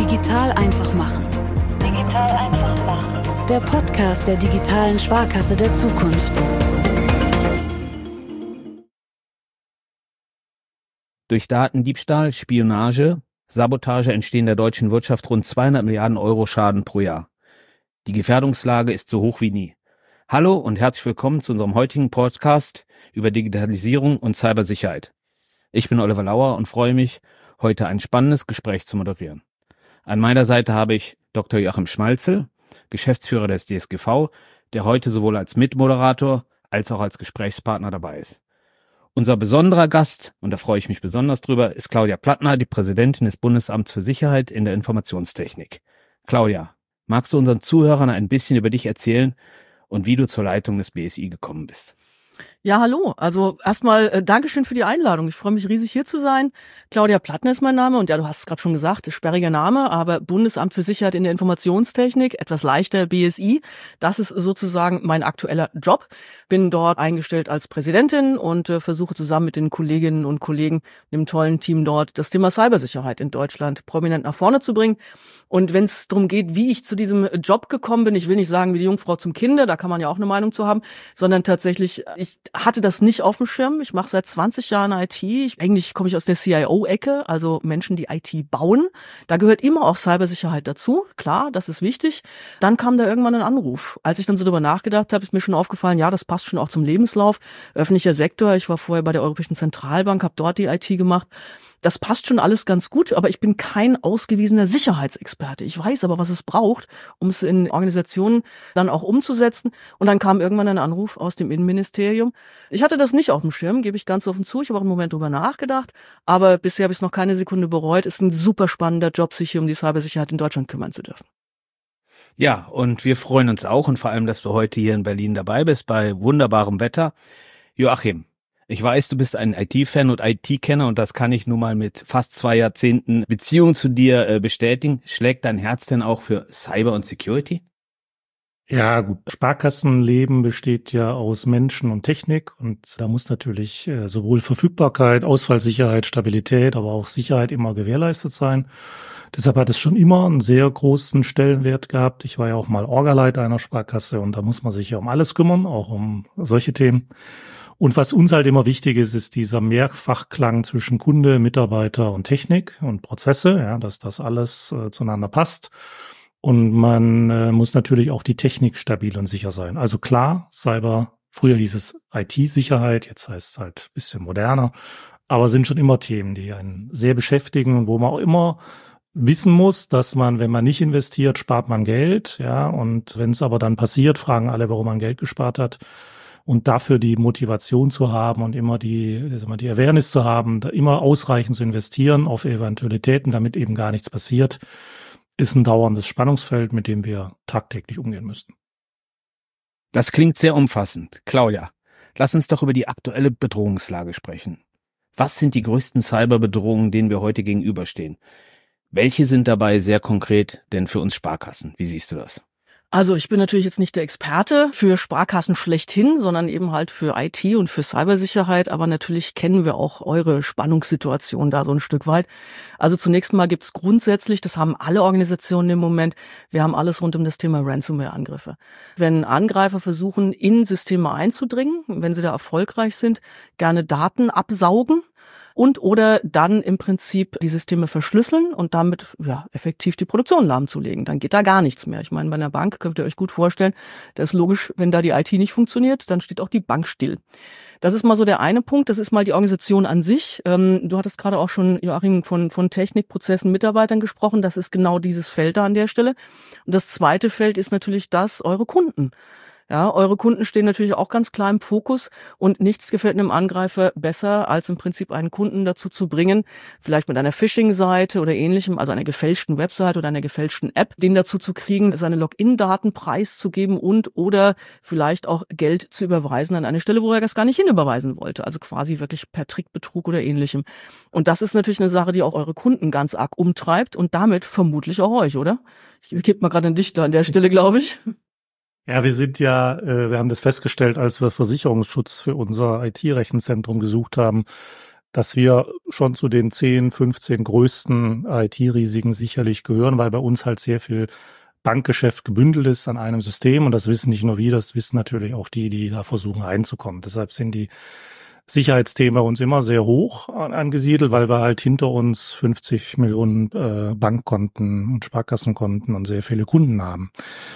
Digital einfach machen. Digital einfach machen. Der Podcast der digitalen Sparkasse der Zukunft. Durch Datendiebstahl, Spionage, Sabotage entstehen der deutschen Wirtschaft rund 200 Milliarden Euro Schaden pro Jahr. Die Gefährdungslage ist so hoch wie nie. Hallo und herzlich willkommen zu unserem heutigen Podcast über Digitalisierung und Cybersicherheit. Ich bin Oliver Lauer und freue mich, heute ein spannendes Gespräch zu moderieren. An meiner Seite habe ich Dr. Joachim Schmalzel, Geschäftsführer des DSGV, der heute sowohl als Mitmoderator als auch als Gesprächspartner dabei ist. Unser besonderer Gast, und da freue ich mich besonders drüber, ist Claudia Plattner, die Präsidentin des Bundesamts für Sicherheit in der Informationstechnik. Claudia, magst du unseren Zuhörern ein bisschen über dich erzählen und wie du zur Leitung des BSI gekommen bist? Ja, hallo. Also erstmal Dankeschön für die Einladung. Ich freue mich riesig, hier zu sein. Claudia Plattner ist mein Name und ja, du hast es gerade schon gesagt, sperriger Name, aber Bundesamt für Sicherheit in der Informationstechnik, etwas leichter BSI. Das ist sozusagen mein aktueller Job. Bin dort eingestellt als Präsidentin und versuche zusammen mit den Kolleginnen und Kollegen, dem tollen Team dort, das Thema Cybersicherheit in Deutschland prominent nach vorne zu bringen. Und wenn es darum geht, wie ich zu diesem Job gekommen bin, ich will nicht sagen wie die Jungfrau zum Kinde, da kann man ja auch eine Meinung zu haben, sondern tatsächlich, ich hatte das nicht auf dem Schirm. Ich mache seit 20 Jahren IT. Eigentlich komme ich aus der CIO-Ecke, also Menschen, die IT bauen. Da gehört immer auch Cybersicherheit dazu. Klar, das ist wichtig. Dann kam da irgendwann ein Anruf. Als ich dann so drüber nachgedacht habe, ist mir schon aufgefallen, ja, das passt schon auch zum Lebenslauf. Öffentlicher Sektor, ich war vorher bei der Europäischen Zentralbank, habe dort die IT gemacht. Das passt schon alles ganz gut, aber ich bin kein ausgewiesener Sicherheitsexperte. Ich weiß aber, was es braucht, um es in Organisationen dann auch umzusetzen. Und dann kam irgendwann ein Anruf aus dem Innenministerium. Ich hatte das nicht auf dem Schirm, gebe ich ganz offen zu. Ich habe auch einen Moment drüber nachgedacht, aber bisher habe ich es noch keine Sekunde bereut. Es ist ein super spannender Job, sich hier um die Cybersicherheit in Deutschland kümmern zu dürfen. Ja, und wir freuen uns auch und vor allem, dass du heute hier in Berlin dabei bist, bei wunderbarem Wetter. Joachim, ich weiß, du bist ein IT-Fan und IT-Kenner und das kann ich nun mal mit fast 2 Jahrzehnten Beziehung zu dir bestätigen. Schlägt dein Herz denn auch für Cyber und Security? Ja, gut. Sparkassenleben besteht ja aus Menschen und Technik und da muss natürlich sowohl Verfügbarkeit, Ausfallsicherheit, Stabilität, aber auch Sicherheit immer gewährleistet sein. Deshalb hat es schon immer einen sehr großen Stellenwert gehabt. Ich war ja auch mal Orgaleiter einer Sparkasse und da muss man sich ja um alles kümmern, auch um solche Themen. Und was uns halt immer wichtig ist, ist dieser Mehrfachklang zwischen Kunde, Mitarbeiter und Technik und Prozesse, ja, dass das alles zueinander passt. Und man muss natürlich auch die Technik stabil und sicher sein. Also klar, Cyber, früher hieß es IT-Sicherheit, jetzt heißt es halt ein bisschen moderner, aber sind schon immer Themen, die einen sehr beschäftigen und wo man auch immer wissen muss, dass man, wenn man nicht investiert, spart man Geld, ja, und wenn es aber dann passiert, fragen alle, warum man Geld gespart hat. Und dafür die Motivation zu haben und immer die Awareness zu haben, da immer ausreichend zu investieren auf Eventualitäten, damit eben gar nichts passiert, ist ein dauerndes Spannungsfeld, mit dem wir tagtäglich umgehen müssten. Das klingt sehr umfassend. Claudia, lass uns doch über die aktuelle Bedrohungslage sprechen. Was sind die größten Cyberbedrohungen, denen wir heute gegenüberstehen? Welche sind dabei sehr konkret denn für uns Sparkassen? Wie siehst du das? Also ich bin natürlich jetzt nicht der Experte für Sparkassen schlechthin, sondern eben halt für IT und für Cybersicherheit. Aber natürlich kennen wir auch eure Spannungssituation da so ein Stück weit. Also zunächst mal gibt's grundsätzlich, das haben alle Organisationen im Moment, wir haben alles rund um das Thema Ransomware-Angriffe. Wenn Angreifer versuchen, in Systeme einzudringen, wenn sie da erfolgreich sind, gerne Daten absaugen, und oder dann im Prinzip die Systeme verschlüsseln und damit ja effektiv die Produktion lahmzulegen. Dann geht da gar nichts mehr. Ich meine, bei einer Bank könnt ihr euch gut vorstellen, das ist logisch, wenn da die IT nicht funktioniert, dann steht auch die Bank still. Das ist mal so der eine Punkt, das ist mal die Organisation an sich. Du hattest gerade auch schon, Joachim, von Technik, Prozessen, Mitarbeitern gesprochen. Das ist genau dieses Feld da an der Stelle. Und das zweite Feld ist natürlich das, eure Kunden. Ja, eure Kunden stehen natürlich auch ganz klar im Fokus und nichts gefällt einem Angreifer besser, als im Prinzip einen Kunden dazu zu bringen, vielleicht mit einer Phishing-Seite oder ähnlichem, also einer gefälschten Website oder einer gefälschten App, den dazu zu kriegen, seine Login-Daten preiszugeben und oder vielleicht auch Geld zu überweisen an eine Stelle, wo er das gar nicht hinüberweisen wollte, also quasi wirklich per Trickbetrug oder ähnlichem. Und das ist natürlich eine Sache, die auch eure Kunden ganz arg umtreibt und damit vermutlich auch euch, oder? Ich gebe mal gerade einen Dichter an der Stelle, glaube ich. Ja, wir haben das festgestellt, als wir Versicherungsschutz für unser IT-Rechenzentrum gesucht haben, dass wir schon zu den 10, 15 größten IT-Risiken sicherlich gehören, weil bei uns halt sehr viel Bankgeschäft gebündelt ist an einem System. Und das wissen nicht nur wir, das wissen natürlich auch die da versuchen reinzukommen. Deshalb sind die Sicherheitsthemen bei uns immer sehr hoch angesiedelt, weil wir halt hinter uns 50 Millionen Bankkonten und Sparkassenkonten und sehr viele Kunden haben.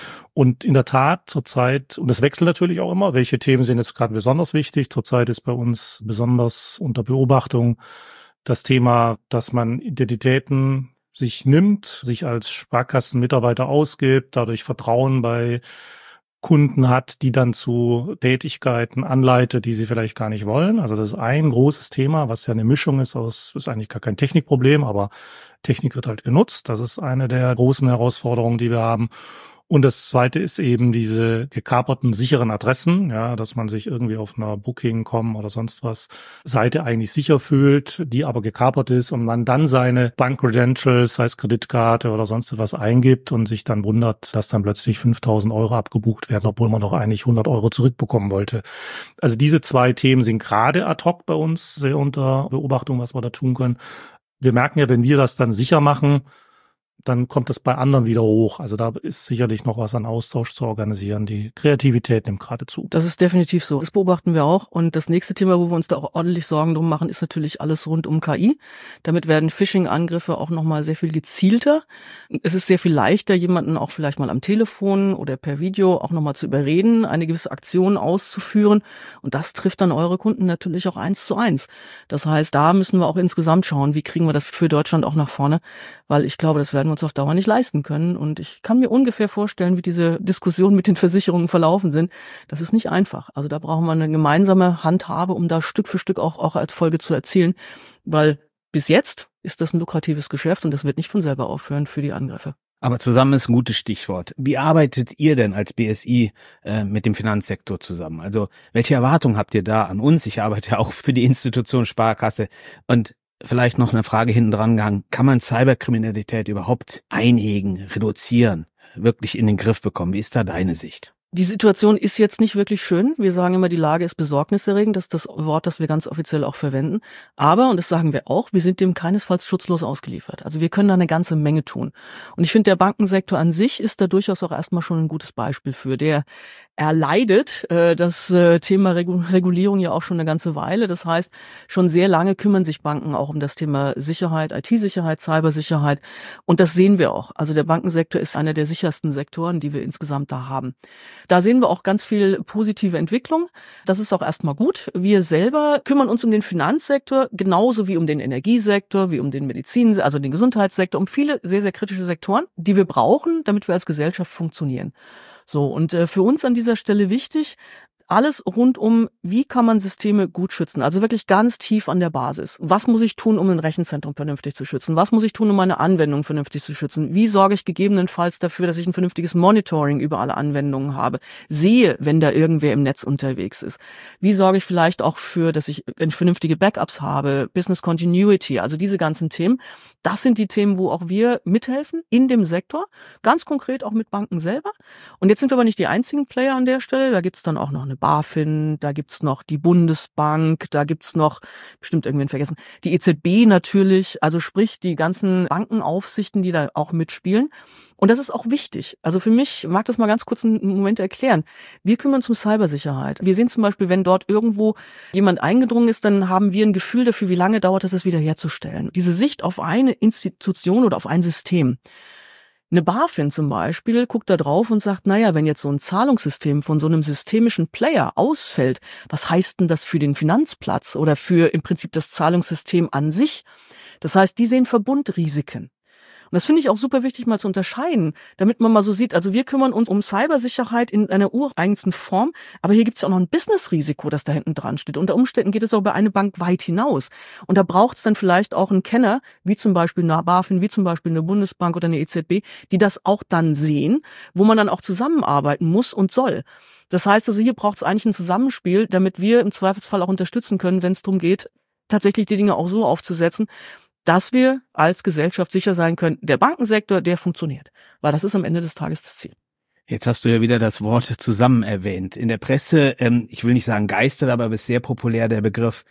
Und in der Tat zurzeit, und das wechselt natürlich auch immer, welche Themen sind jetzt gerade besonders wichtig. Zurzeit ist bei uns besonders unter Beobachtung das Thema, dass man Identitäten sich nimmt, sich als Sparkassenmitarbeiter ausgibt, dadurch Vertrauen bei Kunden hat, die dann zu Tätigkeiten anleitet, die sie vielleicht gar nicht wollen. Also das ist ein großes Thema, was ja eine Mischung ist ist eigentlich gar kein Technikproblem, aber Technik wird halt genutzt. Das ist eine der großen Herausforderungen, die wir haben. Und das zweite ist eben diese gekaperten sicheren Adressen, ja, dass man sich irgendwie auf einer Booking.com oder sonst was Seite eigentlich sicher fühlt, die aber gekapert ist und man dann seine Bank-Credentials, sei es Kreditkarte oder sonst was eingibt und sich dann wundert, dass dann plötzlich 5.000 Euro abgebucht werden, obwohl man doch eigentlich 100 Euro zurückbekommen wollte. Also diese zwei Themen sind gerade ad hoc bei uns sehr unter Beobachtung, was wir da tun können. Wir merken ja, wenn wir das dann sicher machen, dann kommt es bei anderen wieder hoch. Also da ist sicherlich noch was an Austausch zu organisieren. Die Kreativität nimmt gerade zu. Das ist definitiv so. Das beobachten wir auch. Und das nächste Thema, wo wir uns da auch ordentlich Sorgen drum machen, ist natürlich alles rund um KI. Damit werden Phishing-Angriffe auch nochmal sehr viel gezielter. Es ist sehr viel leichter, jemanden auch vielleicht mal am Telefon oder per Video auch nochmal zu überreden, eine gewisse Aktion auszuführen. Und das trifft dann eure Kunden natürlich auch 1:1. Das heißt, da müssen wir auch insgesamt schauen, wie kriegen wir das für Deutschland auch nach vorne. Weil ich glaube, das werden wir uns auf Dauer nicht leisten können. Und ich kann mir ungefähr vorstellen, wie diese Diskussionen mit den Versicherungen verlaufen sind. Das ist nicht einfach. Also da brauchen wir eine gemeinsame Handhabe, um da Stück für Stück auch Erfolge zu erzielen. Weil bis jetzt ist das ein lukratives Geschäft und das wird nicht von selber aufhören für die Angriffe. Aber zusammen ist ein gutes Stichwort. Wie arbeitet ihr denn als BSI mit dem Finanzsektor zusammen? Also welche Erwartungen habt ihr da an uns? Ich arbeite ja auch für die Institution Sparkasse. Und vielleicht noch eine Frage hinten dran gehangen. Kann man Cyberkriminalität überhaupt einhegen, reduzieren, wirklich in den Griff bekommen? Wie ist da deine Sicht? Die Situation ist jetzt nicht wirklich schön. Wir sagen immer, die Lage ist besorgniserregend. Das ist das Wort, das wir ganz offiziell auch verwenden. Aber, und das sagen wir auch, wir sind dem keinesfalls schutzlos ausgeliefert. Also wir können da eine ganze Menge tun. Und ich finde, der Bankensektor an sich ist da durchaus auch erstmal schon ein gutes Beispiel für. Der erleidet das Thema Regulierung ja auch schon eine ganze Weile. Das heißt, schon sehr lange kümmern sich Banken auch um das Thema Sicherheit, IT-Sicherheit, Cybersicherheit. Und das sehen wir auch. Also der Bankensektor ist einer der sichersten Sektoren, die wir insgesamt da haben. Da sehen wir auch ganz viel positive Entwicklung. Das ist auch erstmal gut. Wir selber kümmern uns um den Finanzsektor genauso wie um den Energiesektor, wie um den Medizin, also den Gesundheitssektor, um viele sehr, sehr kritische Sektoren, die wir brauchen, damit wir als Gesellschaft funktionieren. So, und für uns an dieser Stelle wichtig, alles rund um, wie kann man Systeme gut schützen, also wirklich ganz tief an der Basis. Was muss ich tun, um ein Rechenzentrum vernünftig zu schützen? Was muss ich tun, um meine Anwendung vernünftig zu schützen? Wie sorge ich gegebenenfalls dafür, dass ich ein vernünftiges Monitoring über alle Anwendungen habe? Sehe, wenn da irgendwer im Netz unterwegs ist. Wie sorge ich vielleicht auch für, dass ich vernünftige Backups habe, Business Continuity, also diese ganzen Themen. Das sind die Themen, wo auch wir mithelfen in dem Sektor, ganz konkret auch mit Banken selber. Und jetzt sind wir aber nicht die einzigen Player an der Stelle, da gibt's dann auch noch eine BaFin, da gibt's noch die Bundesbank, da gibt's noch, bestimmt irgendwen vergessen, die EZB natürlich, also sprich die ganzen Bankenaufsichten, die da auch mitspielen. Und das ist auch wichtig. Also für mich, mag das mal ganz kurz einen Moment erklären. Wir kümmern uns um Cybersicherheit. Wir sehen zum Beispiel, wenn dort irgendwo jemand eingedrungen ist, dann haben wir ein Gefühl dafür, wie lange dauert es wiederherzustellen. Diese Sicht auf eine Institution oder auf ein System. Eine BaFin zum Beispiel guckt da drauf und sagt, naja, wenn jetzt so ein Zahlungssystem von so einem systemischen Player ausfällt, was heißt denn das für den Finanzplatz oder für im Prinzip das Zahlungssystem an sich? Das heißt, die sehen Verbundrisiken. Und das finde ich auch super wichtig mal zu unterscheiden, damit man mal so sieht, also wir kümmern uns um Cybersicherheit in einer ureigensten Form, aber hier gibt es auch noch ein Businessrisiko, das da hinten dran steht. Unter Umständen geht es auch bei einer Bank weit hinaus. Und da braucht es dann vielleicht auch einen Kenner, wie zum Beispiel eine BaFin, wie zum Beispiel eine Bundesbank oder eine EZB, die das auch dann sehen, wo man dann auch zusammenarbeiten muss und soll. Das heißt also, hier braucht es eigentlich ein Zusammenspiel, damit wir im Zweifelsfall auch unterstützen können, wenn es darum geht, tatsächlich die Dinge auch so aufzusetzen, dass wir als Gesellschaft sicher sein können, der Bankensektor, der funktioniert. Weil das ist am Ende des Tages das Ziel. Jetzt hast du ja wieder das Wort zusammen erwähnt. In der Presse, ich will nicht sagen geistert, aber ist sehr populär der Begriff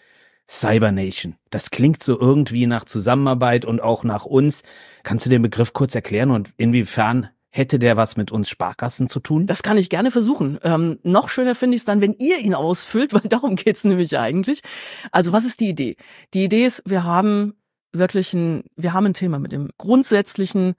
Cyber Nation. Das klingt so irgendwie nach Zusammenarbeit und auch nach uns. Kannst du den Begriff kurz erklären und inwiefern hätte der was mit uns Sparkassen zu tun? Das kann ich gerne versuchen. Noch schöner finde ich es dann, wenn ihr ihn ausfüllt, weil darum geht's nämlich eigentlich. Also was ist die Idee? Die Idee ist, wir haben ein Thema mit dem grundsätzlichen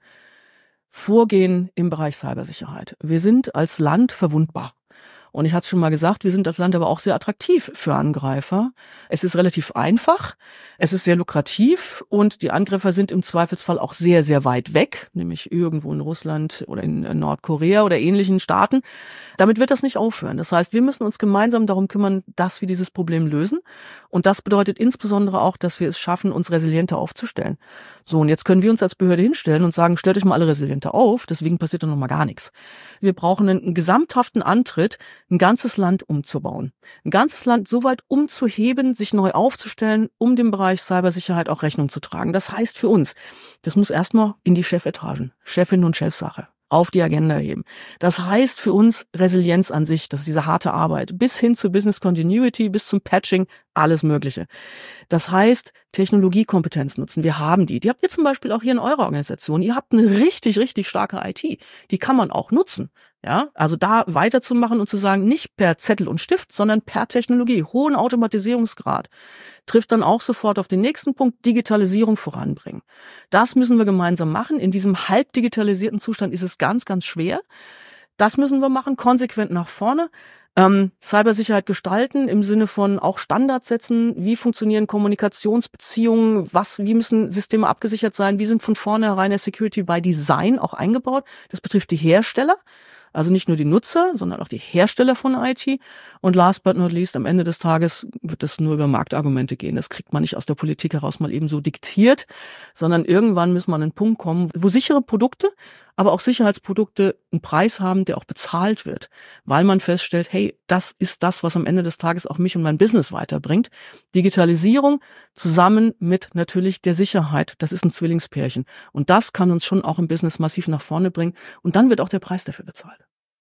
Vorgehen im Bereich Cybersicherheit. Wir sind als Land verwundbar. Und ich hatte es schon mal gesagt, wir sind als Land aber auch sehr attraktiv für Angreifer. Es ist relativ einfach, es ist sehr lukrativ und die Angreifer sind im Zweifelsfall auch sehr, sehr weit weg, nämlich irgendwo in Russland oder in Nordkorea oder ähnlichen Staaten. Damit wird das nicht aufhören. Das heißt, wir müssen uns gemeinsam darum kümmern, dass wir dieses Problem lösen. Und das bedeutet insbesondere auch, dass wir es schaffen, uns resilienter aufzustellen. So, und jetzt können wir uns als Behörde hinstellen und sagen, stellt euch mal alle resilienter auf, deswegen passiert dann noch mal gar nichts. Wir brauchen einen gesamthaften Antritt, ein ganzes Land umzubauen. Ein ganzes Land so weit umzuheben, sich neu aufzustellen, um dem Bereich Cybersicherheit auch Rechnung zu tragen. Das heißt für uns, das muss erstmal in die Chefetagen, Chefin und Chefsache, auf die Agenda heben. Das heißt für uns Resilienz an sich, das ist diese harte Arbeit, bis hin zu Business Continuity, bis zum Patching, alles Mögliche. Das heißt, Technologiekompetenz nutzen. Wir haben die. Die habt ihr zum Beispiel auch hier in eurer Organisation. Ihr habt eine richtig, richtig starke IT. Die kann man auch nutzen. Ja, also da weiterzumachen und zu sagen, nicht per Zettel und Stift, sondern per Technologie, hohen Automatisierungsgrad, trifft dann auch sofort auf den nächsten Punkt, Digitalisierung voranbringen. Das müssen wir gemeinsam machen. In diesem halb digitalisierten Zustand ist es ganz, ganz schwer. Das müssen wir machen, konsequent nach vorne. Cybersicherheit gestalten im Sinne von auch Standards setzen, wie funktionieren Kommunikationsbeziehungen, wie müssen Systeme abgesichert sein, wie sind von vornherein der Security by Design auch eingebaut. Das betrifft die Hersteller, also nicht nur die Nutzer, sondern auch die Hersteller von IT. Und last but not least, am Ende des Tages wird das nur über Marktargumente gehen. Das kriegt man nicht aus der Politik heraus mal eben so diktiert, sondern irgendwann müssen wir an einen Punkt kommen, wo sichere Produkte, aber auch Sicherheitsprodukte einen Preis haben, der auch bezahlt wird, weil man feststellt, hey, das ist das, was am Ende des Tages auch mich und mein Business weiterbringt. Digitalisierung zusammen mit natürlich der Sicherheit, das ist ein Zwillingspärchen. Und das kann uns schon auch im Business massiv nach vorne bringen. Und dann wird auch der Preis dafür bezahlt.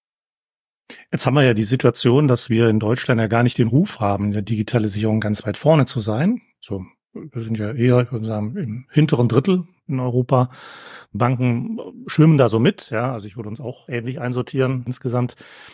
Jetzt haben wir ja die Situation, dass wir in Deutschland ja gar nicht den Ruf haben, in der Digitalisierung ganz weit vorne zu sein. So, wir sind ja eher, ich würde sagen, im hinteren Drittel in Europa. Banken schwimmen da so mit, ja, also ich würde uns auch ähnlich einsortieren insgesamt.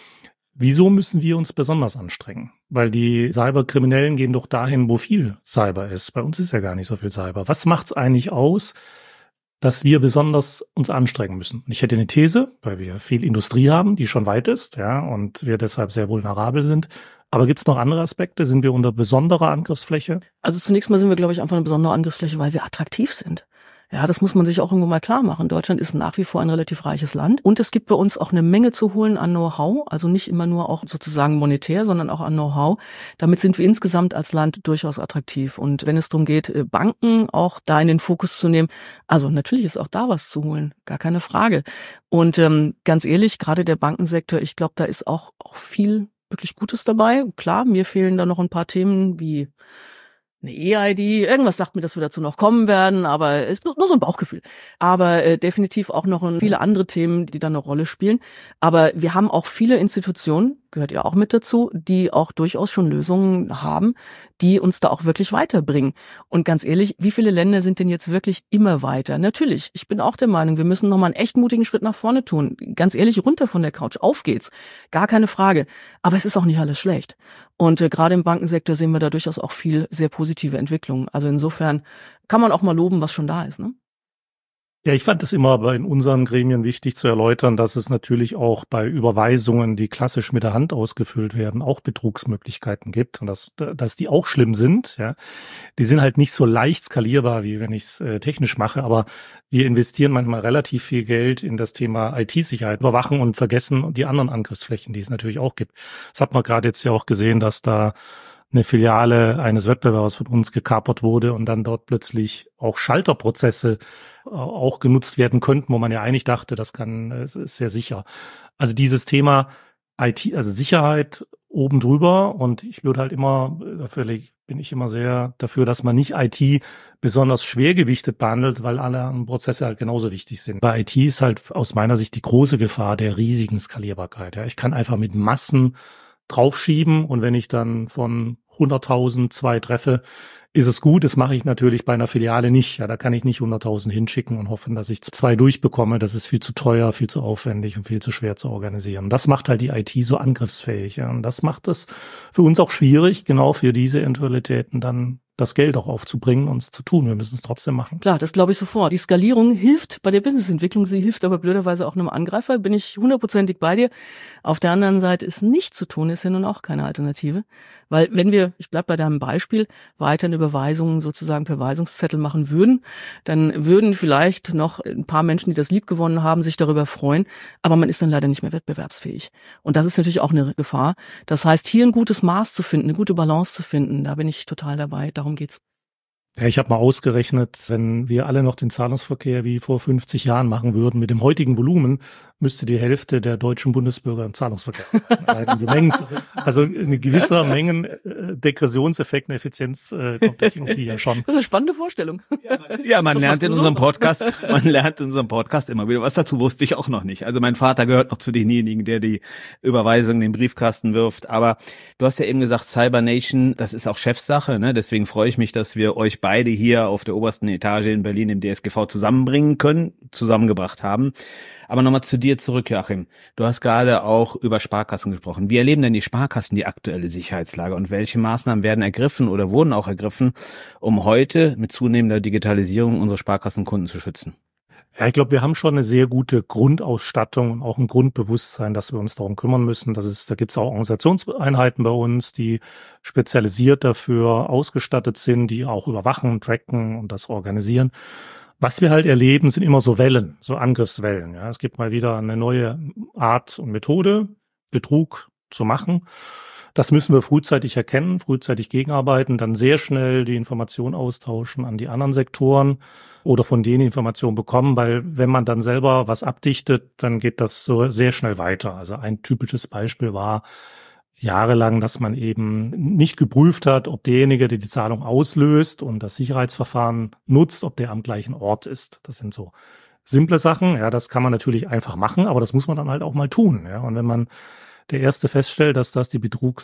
Wieso müssen wir uns besonders anstrengen? Weil die Cyberkriminellen gehen doch dahin, wo viel Cyber ist. Bei uns ist ja gar nicht so viel Cyber. Was macht's eigentlich aus, dass wir besonders uns anstrengen müssen? Und ich hätte eine These, weil wir viel Industrie haben, die schon weit ist, ja, und wir deshalb sehr vulnerabel sind. Aber gibt es noch andere Aspekte? Sind wir unter besonderer Angriffsfläche? Also zunächst mal sind wir, glaube ich, einfach eine besondere Angriffsfläche, weil wir attraktiv sind. Ja, das muss man sich auch irgendwo mal klar machen. Deutschland ist nach wie vor ein relativ reiches Land. Und es gibt bei uns auch eine Menge zu holen an Know-how. Also nicht immer nur auch sozusagen monetär, sondern auch an Know-how. Damit sind wir insgesamt als Land durchaus attraktiv. Und wenn es darum geht, Banken auch da in den Fokus zu nehmen, also natürlich ist auch da was zu holen. Gar keine Frage. Und ganz ehrlich, gerade der Bankensektor, ich glaube, da ist auch viel wirklich Gutes dabei. Klar, mir fehlen da noch ein paar Themen wie eine EID, irgendwas sagt mir, dass wir dazu noch kommen werden, aber ist nur so ein Bauchgefühl. Aber definitiv auch noch viele andere Themen, die da eine Rolle spielen. Aber wir haben auch viele Institutionen, gehört ja auch mit dazu, die auch durchaus schon Lösungen haben, die uns da auch wirklich weiterbringen. Und ganz ehrlich, wie viele Länder sind denn jetzt wirklich immer weiter? Natürlich, ich bin auch der Meinung, wir müssen nochmal einen echt mutigen Schritt nach vorne tun. Ganz ehrlich, runter von der Couch, auf geht's. Gar keine Frage. Aber es ist auch nicht alles schlecht. Und gerade im Bankensektor sehen wir da durchaus auch viel sehr positive Entwicklungen. Also insofern kann man auch mal loben, was schon da ist, ne? Ja, ich fand es immer in unseren Gremien wichtig zu erläutern, dass es natürlich auch bei Überweisungen, die klassisch mit der Hand ausgefüllt werden, auch Betrugsmöglichkeiten gibt und dass die auch schlimm sind. Ja, die sind halt nicht so leicht skalierbar, wie wenn ich es technisch mache, aber wir investieren manchmal relativ viel Geld in das Thema IT-Sicherheit, überwachen und vergessen die anderen Angriffsflächen, die es natürlich auch gibt. Das hat man gerade jetzt ja auch gesehen, dass da eine Filiale eines Wettbewerbers von uns gekapert wurde und dann dort plötzlich auch Schalterprozesse auch genutzt werden könnten, wo man ja eigentlich dachte, es ist sehr sicher. Also dieses Thema IT, also Sicherheit oben drüber, und ich würde halt bin ich immer sehr dafür, dass man nicht IT besonders schwergewichtet behandelt, weil alle anderen Prozesse halt genauso wichtig sind. Bei IT ist halt aus meiner Sicht die große Gefahr der riesigen Skalierbarkeit. Ja, ich kann einfach mit Massen draufschieben und wenn ich dann von 100.000 2 treffe, ist es gut. Das mache ich natürlich bei einer Filiale nicht. Ja, da kann ich nicht 100.000 hinschicken und hoffen, dass ich 2 durchbekomme. Das ist viel zu teuer, viel zu aufwendig und viel zu schwer zu organisieren. Das macht halt die IT so angriffsfähig. Ja. Und das macht es für uns auch schwierig, genau für diese Eventualitäten dann das Geld auch aufzubringen und es zu tun. Wir müssen es trotzdem machen. Klar, das glaube ich sofort. Die Skalierung hilft bei der Businessentwicklung, sie hilft aber blöderweise auch einem Angreifer, bin ich 100%ig bei dir. Auf der anderen Seite ist nicht zu tun, ist ja nun auch keine Alternative. Weil wenn wir, ich bleib bei deinem Beispiel, weiterhin Überweisungen sozusagen per Weisungszettel machen würden, dann würden vielleicht noch ein paar Menschen, die das liebgewonnen haben, sich darüber freuen, aber man ist dann leider nicht mehr wettbewerbsfähig. Und das ist natürlich auch eine Gefahr. Das heißt, hier ein gutes Maß zu finden, eine gute Balance zu finden, da bin ich total dabei. Darum geht's. Ja, ich habe mal ausgerechnet, wenn wir alle noch den Zahlungsverkehr wie vor 50 Jahren machen würden, mit dem heutigen Volumen, müsste die Hälfte der deutschen Bundesbürger im Zahlungsverkehr sein. Also ein gewisser Mengendegressionseffekt, eine Effizienz kommt Technologie ja schon. Das ist eine spannende Vorstellung. Ja, man lernt in unserem Podcast immer wieder was. Dazu wusste ich auch noch nicht. Also mein Vater gehört noch zu denjenigen, der die Überweisung in den Briefkasten wirft. Aber du hast ja eben gesagt, Cyber Nation, das ist auch Chefsache, ne? Deswegen freue ich mich, dass wir euch beide hier auf der obersten Etage in Berlin im DSGV zusammengebracht haben. Aber nochmal zu dir zurück, Joachim. Du hast gerade auch über Sparkassen gesprochen. Wie erleben denn die Sparkassen die aktuelle Sicherheitslage und welche Maßnahmen werden ergriffen oder wurden auch ergriffen, um heute mit zunehmender Digitalisierung unsere Sparkassenkunden zu schützen? Ja, ich glaube, wir haben schon eine sehr gute Grundausstattung und auch ein Grundbewusstsein, dass wir uns darum kümmern müssen. Da gibt es auch Organisationseinheiten bei uns, die spezialisiert dafür ausgestattet sind, die auch überwachen, tracken und das organisieren. Was wir halt erleben, sind immer so Wellen, so Angriffswellen. Ja, es gibt mal wieder eine neue Art und Methode, Betrug zu machen. Das müssen wir frühzeitig erkennen, frühzeitig gegenarbeiten, dann sehr schnell die Information austauschen an die anderen Sektoren oder von denen Informationen bekommen, weil wenn man dann selber was abdichtet, dann geht das so sehr schnell weiter. Also ein typisches Beispiel war jahrelang, dass man eben nicht geprüft hat, ob derjenige, der die Zahlung auslöst und das Sicherheitsverfahren nutzt, ob der am gleichen Ort ist. Das sind so simple Sachen. Ja, das kann man natürlich einfach machen, aber das muss man dann halt auch mal tun. Ja, und wenn man der Erste feststellt, dass das die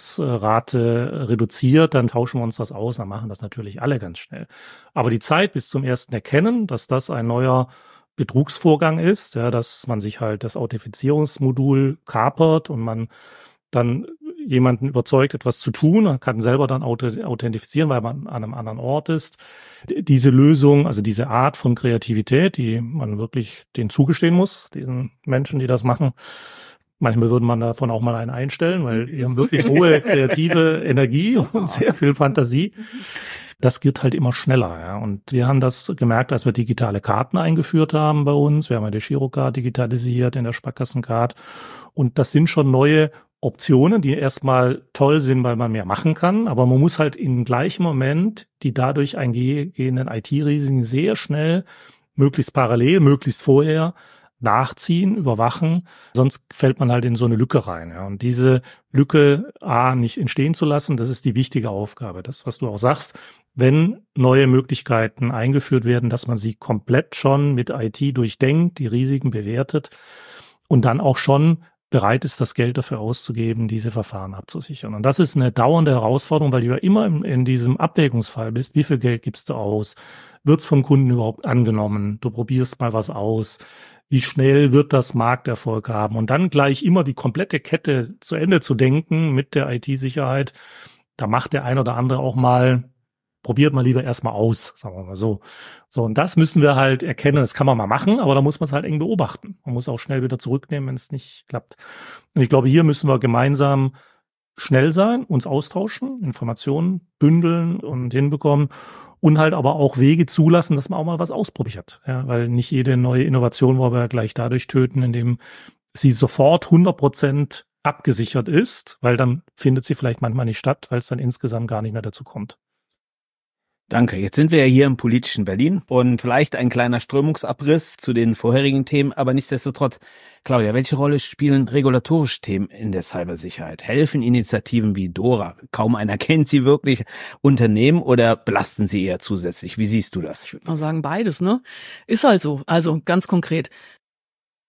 Betrugsrate reduziert, dann tauschen wir uns das aus, dann machen das natürlich alle ganz schnell. Aber die Zeit bis zum ersten Erkennen, dass das ein neuer Betrugsvorgang ist, ja, dass man sich halt das Authentifizierungsmodul kapert und man dann jemanden überzeugt, etwas zu tun, man kann selber dann authentifizieren, weil man an einem anderen Ort ist. Diese Lösung, also diese Art von Kreativität, die man wirklich denen zugestehen muss, diesen Menschen, die das machen. Manchmal würde man davon auch mal einen einstellen, weil die haben wirklich hohe kreative Energie und sehr viel Fantasie. Das geht halt immer schneller, ja. Und wir haben das gemerkt, als wir digitale Karten eingeführt haben bei uns. Wir haben ja die Girocard digitalisiert in der Sparkassencard. Und das sind schon neue Optionen, die erstmal toll sind, weil man mehr machen kann. Aber man muss halt im gleichen Moment die dadurch eingehenden IT-Risiken sehr schnell, möglichst parallel, möglichst vorher nachziehen, überwachen, sonst fällt man halt in so eine Lücke rein. Ja. Und diese Lücke nicht entstehen zu lassen, das ist die wichtige Aufgabe. Das, was du auch sagst, wenn neue Möglichkeiten eingeführt werden, dass man sie komplett schon mit IT durchdenkt, die Risiken bewertet und dann auch schon bereit ist, das Geld dafür auszugeben, diese Verfahren abzusichern. Und das ist eine dauernde Herausforderung, weil du ja immer in diesem Abwägungsfall bist. Wie viel Geld gibst du aus? Wird's vom Kunden überhaupt angenommen? Du probierst mal was aus. Wie schnell wird das Markterfolg haben? Und dann gleich immer die komplette Kette zu Ende zu denken mit der IT-Sicherheit. Da macht der ein oder andere auch mal, probiert mal lieber erstmal aus, sagen wir mal so. So, und das müssen wir halt erkennen. Das kann man mal machen, aber da muss man es halt eng beobachten. Man muss auch schnell wieder zurücknehmen, wenn es nicht klappt. Und ich glaube, hier müssen wir gemeinsam schnell sein, uns austauschen, Informationen bündeln und hinbekommen und halt aber auch Wege zulassen, dass man auch mal was ausprobiert. Ja, weil nicht jede neue Innovation wollen wir gleich dadurch töten, indem sie sofort 100% abgesichert ist, weil dann findet sie vielleicht manchmal nicht statt, weil es dann insgesamt gar nicht mehr dazu kommt. Danke. Jetzt sind wir ja hier im politischen Berlin und vielleicht ein kleiner Strömungsabriss zu den vorherigen Themen, aber nichtsdestotrotz, Claudia, welche Rolle spielen regulatorische Themen in der Cybersicherheit? Helfen Initiativen wie DORA, kaum einer kennt sie wirklich, Unternehmen oder belasten sie eher zusätzlich? Wie siehst du das? Ich würde mal sagen, beides, ne? Ist halt so. Also ganz konkret.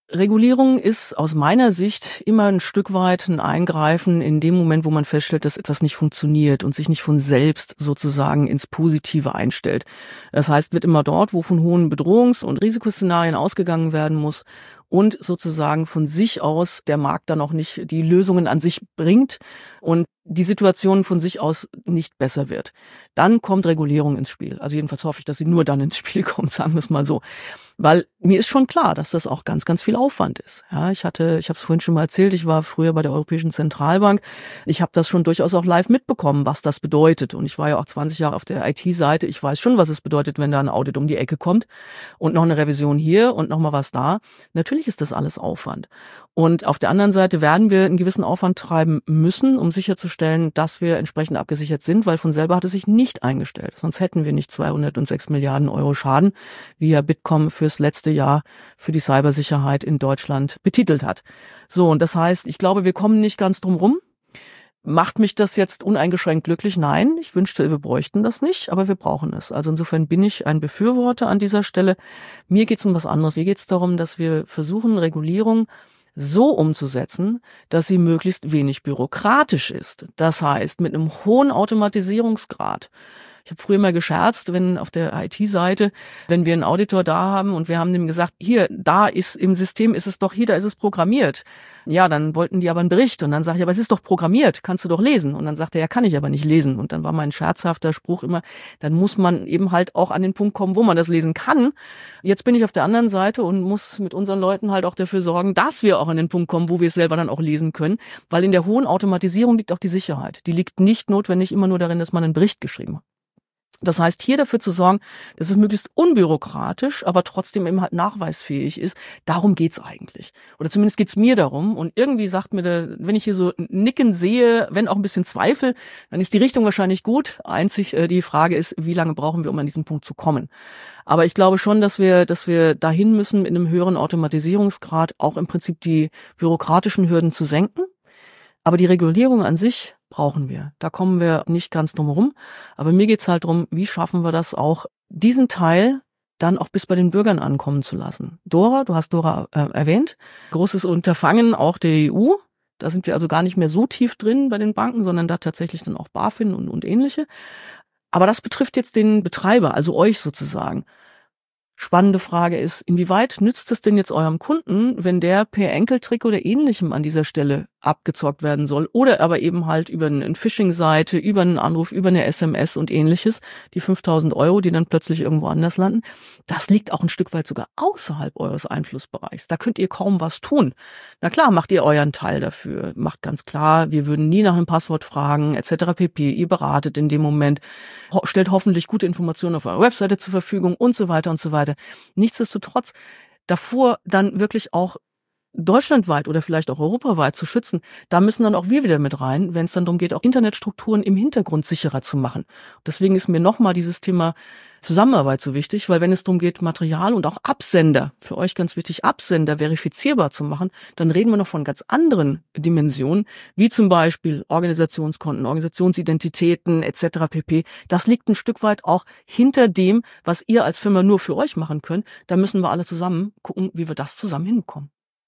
Regulierung ist aus meiner Sicht immer ein Stück weit ein Eingreifen in dem Moment, wo man feststellt, dass etwas nicht funktioniert und sich nicht von selbst sozusagen ins Positive einstellt. Das heißt, wird immer dort, wo von hohen Bedrohungs- und Risikoszenarien ausgegangen werden muss und sozusagen von sich aus der Markt dann auch nicht die Lösungen an sich bringt und die Situation von sich aus nicht besser wird. Dann kommt Regulierung ins Spiel. Also jedenfalls hoffe ich, dass sie nur dann ins Spiel kommt, sagen wir es mal so. Weil mir ist schon klar, dass das auch ganz, ganz viel Aufwand ist. Ja, ich habe es vorhin schon mal erzählt, ich war früher bei der Europäischen Zentralbank. Ich habe das schon durchaus auch live mitbekommen, was das bedeutet. Und ich war ja auch 20 Jahre auf der IT-Seite. Ich weiß schon, was es bedeutet, wenn da ein Audit um die Ecke kommt und noch eine Revision hier und noch mal was da. Natürlich ist das alles Aufwand. Und auf der anderen Seite werden wir einen gewissen Aufwand treiben müssen, um sicherzustellen, dass wir entsprechend abgesichert sind, weil von selber hat es sich nicht eingestellt. Sonst hätten wir nicht 206 Milliarden Euro Schaden, wie ja Bitkom fürs letzte Jahr für die Cybersicherheit in Deutschland betitelt hat. So, und das heißt, ich glaube, wir kommen nicht ganz drum rum. Macht mich das jetzt uneingeschränkt glücklich? Nein, ich wünschte, wir bräuchten das nicht, aber wir brauchen es. Also insofern bin ich ein Befürworter an dieser Stelle. Mir geht es um was anderes. Mir geht es darum, dass wir versuchen, Regulierung so umzusetzen, dass sie möglichst wenig bürokratisch ist. Das heißt, mit einem hohen Automatisierungsgrad. Ich habe früher mal gescherzt, wenn auf der IT-Seite, wenn wir einen Auditor da haben und wir haben dem gesagt, hier, da ist im System, ist es doch hier, da ist es programmiert. Ja, dann wollten die aber einen Bericht und dann sage ich, aber es ist doch programmiert, kannst du doch lesen. Und dann sagt er, ja, kann ich aber nicht lesen. Und dann war mein scherzhafter Spruch immer, dann muss man eben halt auch an den Punkt kommen, wo man das lesen kann. Jetzt bin ich auf der anderen Seite und muss mit unseren Leuten halt auch dafür sorgen, dass wir auch an den Punkt kommen, wo wir es selber dann auch lesen können. Weil in der hohen Automatisierung liegt auch die Sicherheit. Die liegt nicht notwendig immer nur darin, dass man einen Bericht geschrieben hat. Das heißt, hier dafür zu sorgen, dass es möglichst unbürokratisch, aber trotzdem eben halt nachweisfähig ist, darum geht's eigentlich. Oder zumindest geht's mir darum. Und irgendwie sagt mir, wenn ich hier so Nicken sehe, wenn auch ein bisschen Zweifel, dann ist die Richtung wahrscheinlich gut. Einzig die Frage ist, wie lange brauchen wir, um an diesen Punkt zu kommen. Aber ich glaube schon, dass wir dahin müssen, mit einem höheren Automatisierungsgrad auch im Prinzip die bürokratischen Hürden zu senken. Aber die Regulierung an sich brauchen wir. Da kommen wir nicht ganz drum herum. Aber mir geht's halt drum, wie schaffen wir das auch, diesen Teil dann auch bis bei den Bürgern ankommen zu lassen. Dora, du hast Dora erwähnt, großes Unterfangen auch der EU. Da sind wir also gar nicht mehr so tief drin bei den Banken, sondern da tatsächlich dann auch BaFin und ähnliche. Aber das betrifft jetzt den Betreiber, also euch sozusagen. Spannende Frage ist, inwieweit nützt es denn jetzt eurem Kunden, wenn der per Enkeltrick oder Ähnlichem an dieser Stelle abgezockt werden soll oder aber eben halt über eine Phishing-Seite, über einen Anruf, über eine SMS und Ähnliches, die 5.000 Euro, die dann plötzlich irgendwo anders landen, das liegt auch ein Stück weit sogar außerhalb eures Einflussbereichs. Da könnt ihr kaum was tun. Na klar, macht ihr euren Teil dafür. Macht ganz klar, wir würden nie nach einem Passwort fragen, etc. pp. Ihr beratet in dem Moment, stellt hoffentlich gute Informationen auf eurer Webseite zur Verfügung und so weiter und so weiter. Nichtsdestotrotz, davor dann wirklich auch deutschlandweit oder vielleicht auch europaweit zu schützen, da müssen dann auch wir wieder mit rein, wenn es dann darum geht, auch Internetstrukturen im Hintergrund sicherer zu machen. Deswegen ist mir nochmal dieses Thema Zusammenarbeit so wichtig, weil wenn es darum geht, Material und auch Absender, für euch ganz wichtig, Absender verifizierbar zu machen, dann reden wir noch von ganz anderen Dimensionen, wie zum Beispiel Organisationskonten, Organisationsidentitäten etc. pp. Das liegt ein Stück weit auch hinter dem, was ihr als Firma nur für euch machen könnt. Da müssen wir alle zusammen gucken, wie wir das zusammen hinbekommen.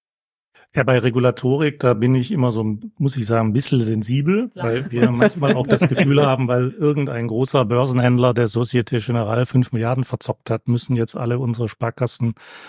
Ja, bei Regulatorik, da bin ich immer so, muss ich sagen, ein bisschen sensibel, weil wir manchmal auch das Gefühl haben, weil irgendein großer Börsenhändler der Societe Generale 5 Milliarden verzockt hat, müssen jetzt alle unsere Sparkassen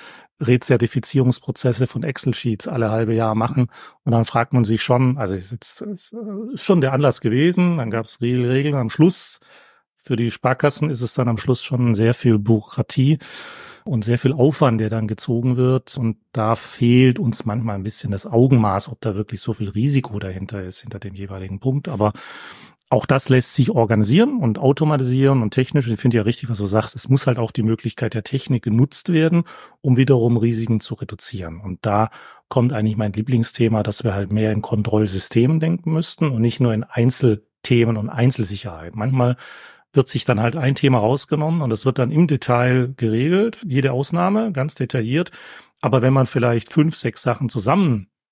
Rezertifizierungsprozesse von Excel-Sheets alle halbe Jahr machen. Und dann fragt man sich schon, also es ist schon der Anlass gewesen, dann gab es Regeln am Schluss. Für die Sparkassen ist es dann am Schluss schon sehr viel Bürokratie und sehr viel Aufwand, der dann gezogen wird. Und da fehlt uns manchmal ein bisschen das Augenmaß, ob da wirklich so viel Risiko dahinter ist, hinter dem jeweiligen Punkt. Aber auch das lässt sich organisieren und automatisieren und technisch. Ich finde ja richtig, was du sagst. Es muss halt auch die Möglichkeit der Technik genutzt werden, um wiederum Risiken zu reduzieren. Und da kommt eigentlich mein Lieblingsthema, dass wir halt mehr in Kontrollsystemen denken müssten und nicht nur in Einzelthemen und Einzelsicherheit. Manchmal wird sich dann halt ein Thema rausgenommen und es wird dann im Detail geregelt, jede Ausnahme, ganz detailliert. Aber wenn man vielleicht 5, 6 Sachen zusammen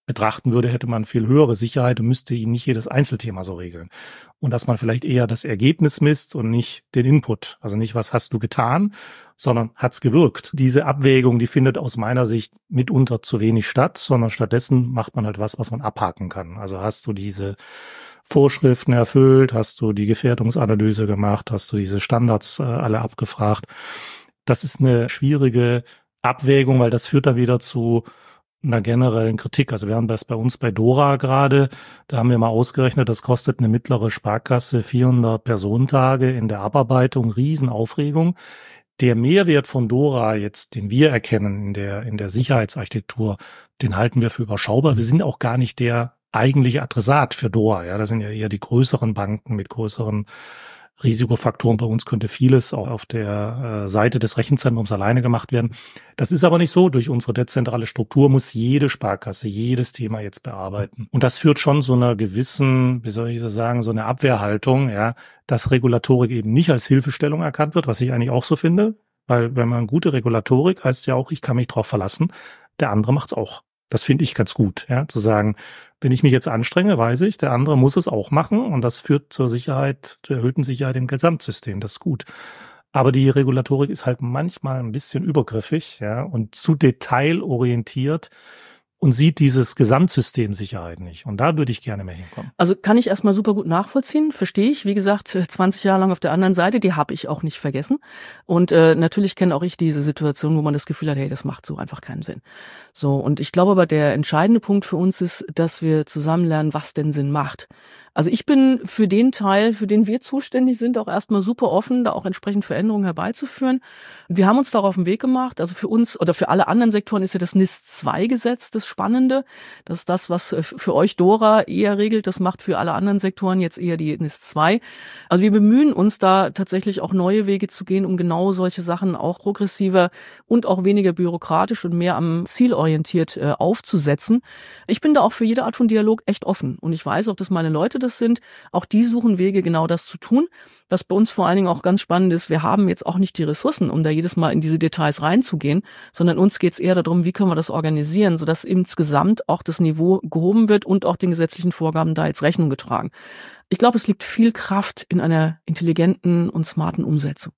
betrachten würde, hätte man viel höhere Sicherheit und müsste nicht jedes Einzelthema so regeln. Und dass man vielleicht eher das Ergebnis misst und nicht den Input. Also nicht, was hast du getan, sondern hat's gewirkt. Diese Abwägung, die findet aus meiner Sicht mitunter zu wenig statt, sondern stattdessen macht man halt was man abhaken kann. Also hast du diese Vorschriften erfüllt, hast du die Gefährdungsanalyse gemacht, hast du diese Standards alle abgefragt. Das ist eine schwierige Abwägung, weil das führt dann wieder zu einer generellen Kritik. Also wir haben das bei uns bei DORA gerade, da haben wir mal ausgerechnet, das kostet eine mittlere Sparkasse 400 Personentage in der Abarbeitung, Riesenaufregung. Der Mehrwert von DORA jetzt, den wir erkennen in der Sicherheitsarchitektur, den halten wir für überschaubar. Wir sind auch gar nicht der eigentliche Adressat für DORA. Ja, das sind ja eher die größeren Banken mit größeren Risikofaktoren. Bei uns könnte vieles auch auf der Seite des Rechenzentrums alleine gemacht werden. Das ist aber nicht so. Durch unsere dezentrale Struktur muss jede Sparkasse jedes Thema jetzt bearbeiten. Und das führt schon zu einer gewissen, wie soll ich das sagen, so eine Abwehrhaltung, ja, dass Regulatorik eben nicht als Hilfestellung erkannt wird, was ich eigentlich auch so finde. Weil wenn man gute Regulatorik heißt ja auch, ich kann mich drauf verlassen, der andere macht's auch. Das finde ich ganz gut, ja, zu sagen, wenn ich mich jetzt anstrenge, weiß ich, der andere muss es auch machen und das führt zur erhöhten Sicherheit im Gesamtsystem, das ist gut. Aber die Regulatorik ist halt manchmal ein bisschen übergriffig, ja, und zu detailorientiert und sieht dieses Gesamtsystem Sicherheit nicht. Und da würde ich gerne mehr hinkommen. Also kann ich erstmal super gut nachvollziehen, verstehe ich. Wie gesagt, 20 Jahre lang auf der anderen Seite, die habe ich auch nicht vergessen. Und natürlich kenne auch ich diese Situation, wo man das Gefühl hat, hey, das macht so einfach keinen Sinn. So, und ich glaube aber, der entscheidende Punkt für uns ist, dass wir zusammen lernen, was denn Sinn macht. Also ich bin für den Teil, für den wir zuständig sind, auch erstmal super offen, da auch entsprechend Veränderungen herbeizuführen. Wir haben uns darauf auf den Weg gemacht. Also für uns oder für alle anderen Sektoren ist ja das NIS-2-Gesetz das Spannende. Das ist das, was für euch DORA eher regelt. Das macht für alle anderen Sektoren jetzt eher die NIS-2. Also wir bemühen uns da tatsächlich auch neue Wege zu gehen, um genau solche Sachen auch progressiver und auch weniger bürokratisch und mehr am Ziel orientiert aufzusetzen. Ich bin da auch für jede Art von Dialog echt offen. Und ich weiß auch, dass meine Leute das sind. Auch die suchen Wege, genau das zu tun. Was bei uns vor allen Dingen auch ganz spannend ist, wir haben jetzt auch nicht die Ressourcen, um da jedes Mal in diese Details reinzugehen, sondern uns geht es eher darum, wie können wir das organisieren, sodass insgesamt auch das Niveau gehoben wird und auch den gesetzlichen Vorgaben da jetzt Rechnung getragen. Ich glaube, es liegt viel Kraft in einer intelligenten und smarten Umsetzung.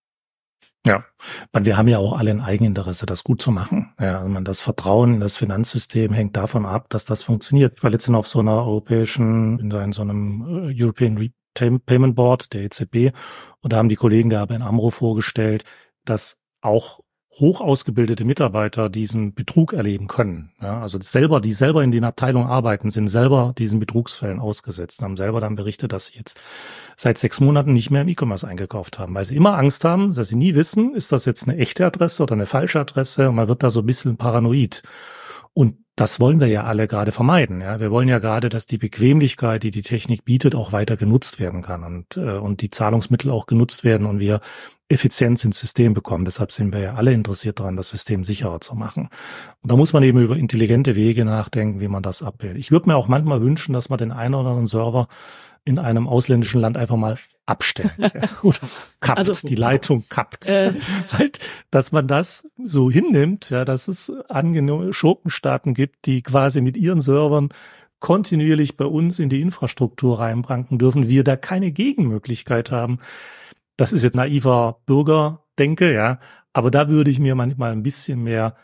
Ja, wir haben ja auch alle ein Eigeninteresse, das gut zu machen. Ja, also das Vertrauen in das Finanzsystem hängt davon ab, dass das funktioniert. Ich war letztens auf so einer in so einem European Payment Board, der EZB, und da haben die Kollegen der ABN AMRO vorgestellt, dass auch hoch ausgebildete Mitarbeiter diesen Betrug erleben können. Ja, also die selber in den Abteilungen arbeiten, sind selber diesen Betrugsfällen ausgesetzt, haben selber dann berichtet, dass sie jetzt seit 6 Monaten nicht mehr im E-Commerce eingekauft haben, weil sie immer Angst haben, dass sie nie wissen, ist das jetzt eine echte Adresse oder eine falsche Adresse, und man wird da so ein bisschen paranoid. Und das wollen wir ja alle gerade vermeiden. Ja, wir wollen ja gerade, dass die Bequemlichkeit, die die Technik bietet, auch weiter genutzt werden kann und die Zahlungsmittel auch genutzt werden und wir Effizienz ins System bekommen. Deshalb sind wir ja alle interessiert daran, das System sicherer zu machen. Und da muss man eben über intelligente Wege nachdenken, wie man das abbildet. Ich würde mir auch manchmal wünschen, dass man den einen oder anderen Server in einem ausländischen Land einfach mal abstellt. Oder kappt, also, die Leitung kappt. Halt, dass man das so hinnimmt, ja, dass es angenommen Schurkenstaaten gibt, die quasi mit ihren Servern kontinuierlich bei uns in die Infrastruktur reinpranken dürfen, wir da keine Gegenmöglichkeit haben. Das ist jetzt naiver Bürgerdenke, ja, aber da würde ich mir manchmal ein bisschen mehr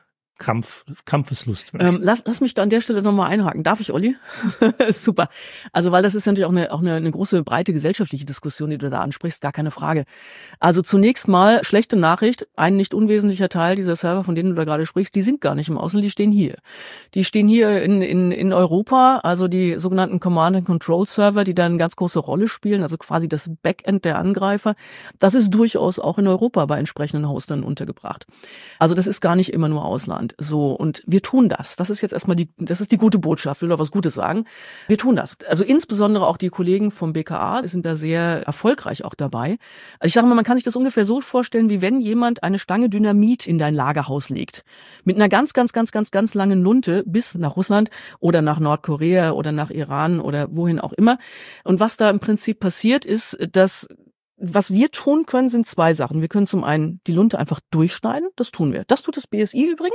Kampfeslust wünschen. Lass mich da an der Stelle nochmal einhaken. Darf ich, Olli? Super. Also, weil das ist natürlich auch eine große, breite gesellschaftliche Diskussion, die du da ansprichst, gar keine Frage. Also zunächst mal, schlechte Nachricht, ein nicht unwesentlicher Teil dieser Server, von denen du da gerade sprichst, die sind gar nicht im Ausland, die stehen hier. Die stehen hier in Europa, also die sogenannten Command-and-Control-Server, die da eine ganz große Rolle spielen, also quasi das Backend der Angreifer. Das ist durchaus auch in Europa bei entsprechenden Hostern untergebracht. Also das ist gar nicht immer nur Ausland. So, und wir tun das. Das ist jetzt erstmal das ist die gute Botschaft, will doch was Gutes sagen. Wir tun das. Also insbesondere auch die Kollegen vom BKA sind da sehr erfolgreich auch dabei. Also ich sage mal, man kann sich das ungefähr so vorstellen, wie wenn jemand eine Stange Dynamit in dein Lagerhaus legt. Mit einer ganz langen Lunte bis nach Russland oder nach Nordkorea oder nach Iran oder wohin auch immer. Und was da im Prinzip passiert ist, dass was wir tun können, sind 2 Sachen. Wir können zum einen die Lunte einfach durchschneiden, das tun wir. Das tut das BSI übrigens.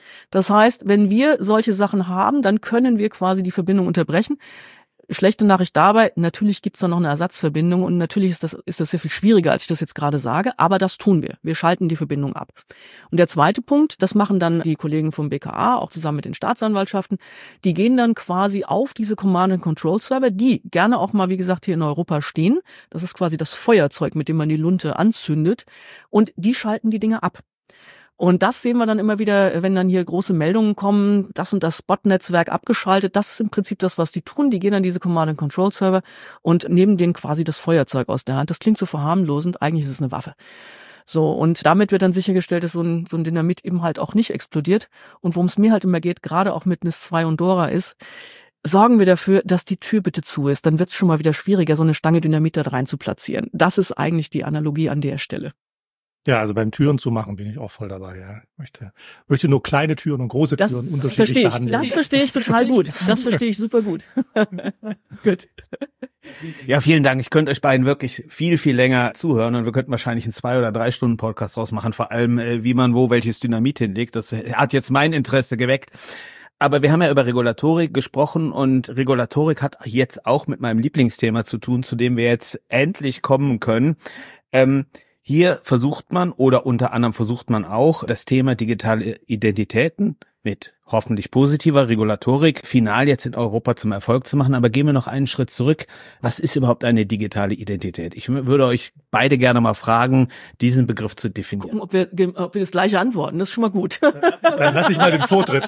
Das heißt, wenn wir solche Sachen haben, dann können wir quasi die Verbindung unterbrechen. Schlechte Nachricht dabei, natürlich gibt's da noch eine Ersatzverbindung und natürlich ist das sehr viel schwieriger, als ich das jetzt gerade sage, aber das tun wir. Wir schalten die Verbindung ab. Und der zweite Punkt, das machen dann die Kollegen vom BKA, auch zusammen mit den Staatsanwaltschaften, die gehen dann quasi auf diese Command-and-Control-Server, die gerne auch mal, wie gesagt, hier in Europa stehen. Das ist quasi das Feuerzeug, mit dem man die Lunte anzündet und die schalten die Dinge ab. Und das sehen wir dann immer wieder, wenn dann hier große Meldungen kommen, das und das Bot-Netzwerk abgeschaltet. Das ist im Prinzip das, was die tun. Die gehen an diese Command-and-Control-Server und nehmen denen quasi das Feuerzeug aus der Hand. Das klingt so verharmlosend, eigentlich ist es eine Waffe. So, und damit wird dann sichergestellt, dass so ein Dynamit eben halt auch nicht explodiert. Und worum es mir halt immer geht, gerade auch mit NIS-2 und Dora ist, sorgen wir dafür, dass die Tür bitte zu ist. Dann wird es schon mal wieder schwieriger, so eine Stange Dynamit da rein zu platzieren. Das ist eigentlich die Analogie an der Stelle. Ja, also beim Türen zu machen bin ich auch voll dabei. Ja, möchte nur kleine Türen und große Türen unterschiedlich behandeln. Das verstehe ich total gut. Das verstehe ich super gut. Gut. Ja, vielen Dank. Ich könnte euch beiden wirklich viel, viel länger zuhören und wir könnten wahrscheinlich einen 2 oder 3 Stunden Podcast draus machen, vor allem wie man wo welches Dynamit hinlegt. Das hat jetzt mein Interesse geweckt. Aber wir haben ja über Regulatorik gesprochen und Regulatorik hat jetzt auch mit meinem Lieblingsthema zu tun, zu dem wir jetzt endlich kommen können. Hier versucht man oder unter anderem versucht man auch das Thema digitale Identitäten mit hoffentlich positiver Regulatorik final jetzt in Europa zum Erfolg zu machen. Aber gehen wir noch einen Schritt zurück. Was ist überhaupt eine digitale Identität? Ich würde euch beide gerne mal fragen, diesen Begriff zu definieren. Gucken, ob wir das gleiche antworten. Das ist schon mal gut. Dann lasse ich mal den Vortritt.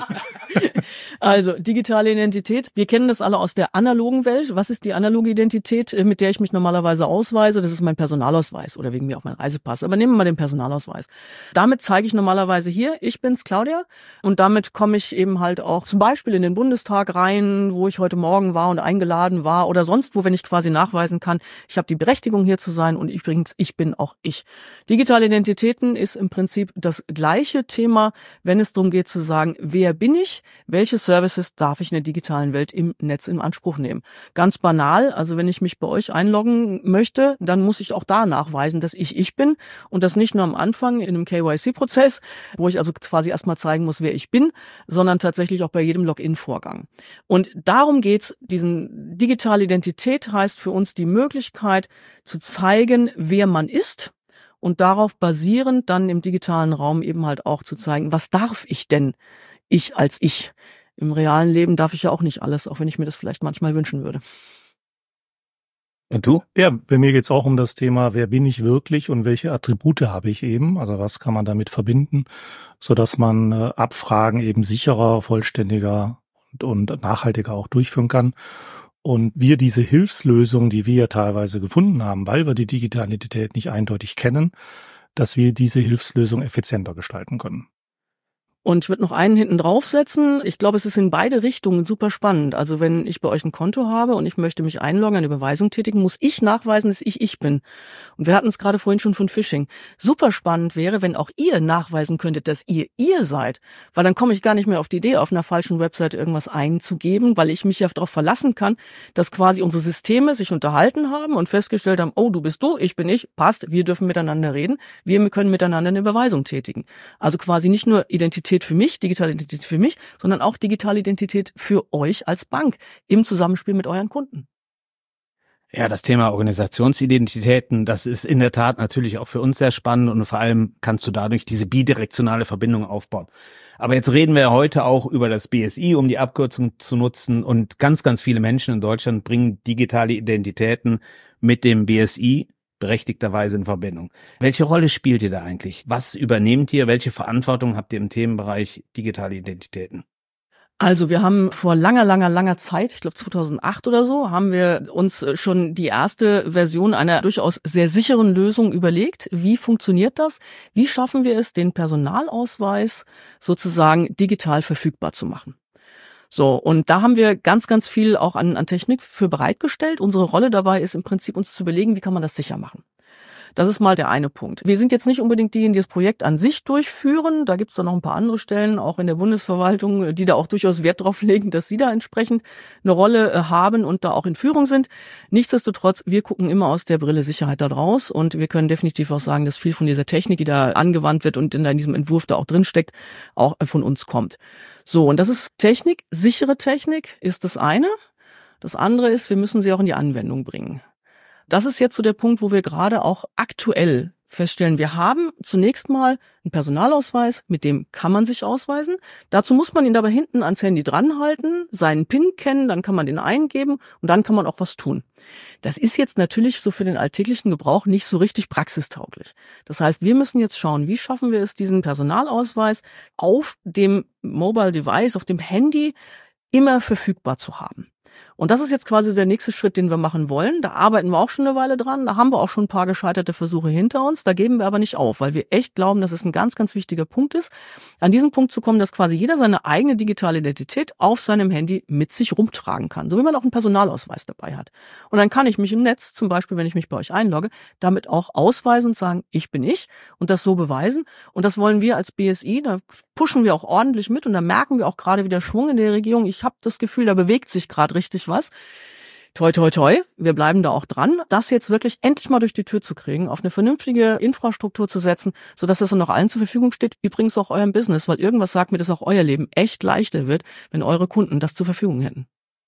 Also, digitale Identität. Wir kennen das alle aus der analogen Welt. Was ist die analoge Identität, mit der ich mich normalerweise ausweise? Das ist mein Personalausweis oder wegen mir auch mein Reisepass. Aber nehmen wir mal den Personalausweis. Damit zeige ich normalerweise hier, ich bin's, Claudia. Und damit komme ich eben halt auch zum Beispiel in den Bundestag rein, wo ich heute Morgen war und eingeladen war oder sonst wo, wenn ich quasi nachweisen kann, ich habe die Berechtigung hier zu sein und übrigens, ich bin auch ich. Digitale Identitäten ist im Prinzip das gleiche Thema, wenn es darum geht zu sagen, wer bin ich, welche Services darf ich in der digitalen Welt im Netz in Anspruch nehmen. Ganz banal, also wenn ich mich bei euch einloggen möchte, dann muss ich auch da nachweisen, dass ich bin und das nicht nur am Anfang in einem KYC-Prozess, wo ich also quasi erstmal zeigen muss, wer ich bin, sondern tatsächlich auch bei jedem Login-Vorgang. Und darum geht's. Digitale Identität heißt für uns die Möglichkeit zu zeigen, wer man ist und darauf basierend dann im digitalen Raum eben halt auch zu zeigen, was darf ich denn, ich als ich. Im realen Leben darf ich ja auch nicht alles, auch wenn ich mir das vielleicht manchmal wünschen würde. Und du? Ja, bei mir geht's auch um das Thema, wer bin ich wirklich und welche Attribute habe ich eben? Also was kann man damit verbinden, sodass man Abfragen eben sicherer, vollständiger und nachhaltiger auch durchführen kann. Und wir diese Hilfslösungen, die wir teilweise gefunden haben, weil wir die digitale Identität nicht eindeutig kennen, dass wir diese Hilfslösung effizienter gestalten können. Und ich würde noch einen hinten draufsetzen. Ich glaube, es ist in beide Richtungen super spannend. Also wenn ich bei euch ein Konto habe und ich möchte mich einloggen, eine Überweisung tätigen, muss ich nachweisen, dass ich bin. Und wir hatten es gerade vorhin schon von Phishing. Super spannend wäre, wenn auch ihr nachweisen könntet, dass ihr seid. Weil dann komme ich gar nicht mehr auf die Idee, auf einer falschen Website irgendwas einzugeben, weil ich mich ja darauf verlassen kann, dass quasi unsere Systeme sich unterhalten haben und festgestellt haben, oh, du bist du, ich bin ich, passt, wir dürfen miteinander reden, wir können miteinander eine Überweisung tätigen. Also quasi nicht nur Identität für mich, digitale Identität für mich, sondern auch digitale Identität für euch als Bank im Zusammenspiel mit euren Kunden. Ja, das Thema Organisationsidentitäten, das ist in der Tat natürlich auch für uns sehr spannend und vor allem kannst du dadurch diese bidirektionale Verbindung aufbauen. Aber jetzt reden wir heute auch über das BSI, um die Abkürzung zu nutzen, und ganz, ganz viele Menschen in Deutschland bringen digitale Identitäten mit dem BSI berechtigterweise in Verbindung. Welche Rolle spielt ihr da eigentlich? Was übernehmt ihr? Welche Verantwortung habt ihr im Themenbereich digitale Identitäten? Also wir haben vor langer Zeit, ich glaube 2008 oder so, haben wir uns schon die erste Version einer durchaus sehr sicheren Lösung überlegt. Wie funktioniert das? Wie schaffen wir es, den Personalausweis sozusagen digital verfügbar zu machen? So, und da haben wir ganz, ganz viel auch an Technik für bereitgestellt. Unsere Rolle dabei ist im Prinzip, uns zu überlegen, wie kann man das sicher machen. Das ist mal der eine Punkt. Wir sind jetzt nicht unbedingt diejenigen, die das Projekt an sich durchführen. Da gibt es dann noch ein paar andere Stellen, auch in der Bundesverwaltung, die da auch durchaus Wert drauf legen, dass sie da entsprechend eine Rolle haben und da auch in Führung sind. Nichtsdestotrotz, wir gucken immer aus der Brille Sicherheit da draus und wir können definitiv auch sagen, dass viel von dieser Technik, die da angewandt wird und in diesem Entwurf da auch drin steckt, auch von uns kommt. So, und das ist Technik, sichere Technik ist das eine. Das andere ist, wir müssen sie auch in die Anwendung bringen. Das ist jetzt so der Punkt, wo wir gerade auch aktuell feststellen, wir haben zunächst mal einen Personalausweis, mit dem kann man sich ausweisen. Dazu muss man ihn aber hinten ans Handy dranhalten, seinen PIN kennen, dann kann man den eingeben und dann kann man auch was tun. Das ist jetzt natürlich so für den alltäglichen Gebrauch nicht so richtig praxistauglich. Das heißt, wir müssen jetzt schauen, wie schaffen wir es, diesen Personalausweis auf dem Mobile Device, auf dem Handy immer verfügbar zu haben. Und das ist jetzt quasi der nächste Schritt, den wir machen wollen. Da arbeiten wir auch schon eine Weile dran. Da haben wir auch schon ein paar gescheiterte Versuche hinter uns. Da geben wir aber nicht auf, weil wir echt glauben, dass es ein ganz, ganz wichtiger Punkt ist, an diesen Punkt zu kommen, dass quasi jeder seine eigene digitale Identität auf seinem Handy mit sich rumtragen kann. So wie man auch einen Personalausweis dabei hat. Und dann kann ich mich im Netz, zum Beispiel, wenn ich mich bei euch einlogge, damit auch ausweisen und sagen, ich bin ich und das so beweisen. Und das wollen wir als BSI, da pushen wir auch ordentlich mit und da merken wir auch gerade wieder Schwung in der Regierung. Ich habe das Gefühl, da bewegt sich gerade richtig was. Toi, toi, toi. Wir bleiben da auch dran, das jetzt wirklich endlich mal durch die Tür zu kriegen, auf eine vernünftige Infrastruktur zu setzen, sodass das dann noch allen zur Verfügung steht. Übrigens auch eurem Business, weil irgendwas sagt mir, dass auch euer Leben echt leichter wird, wenn eure Kunden das zur Verfügung hätten.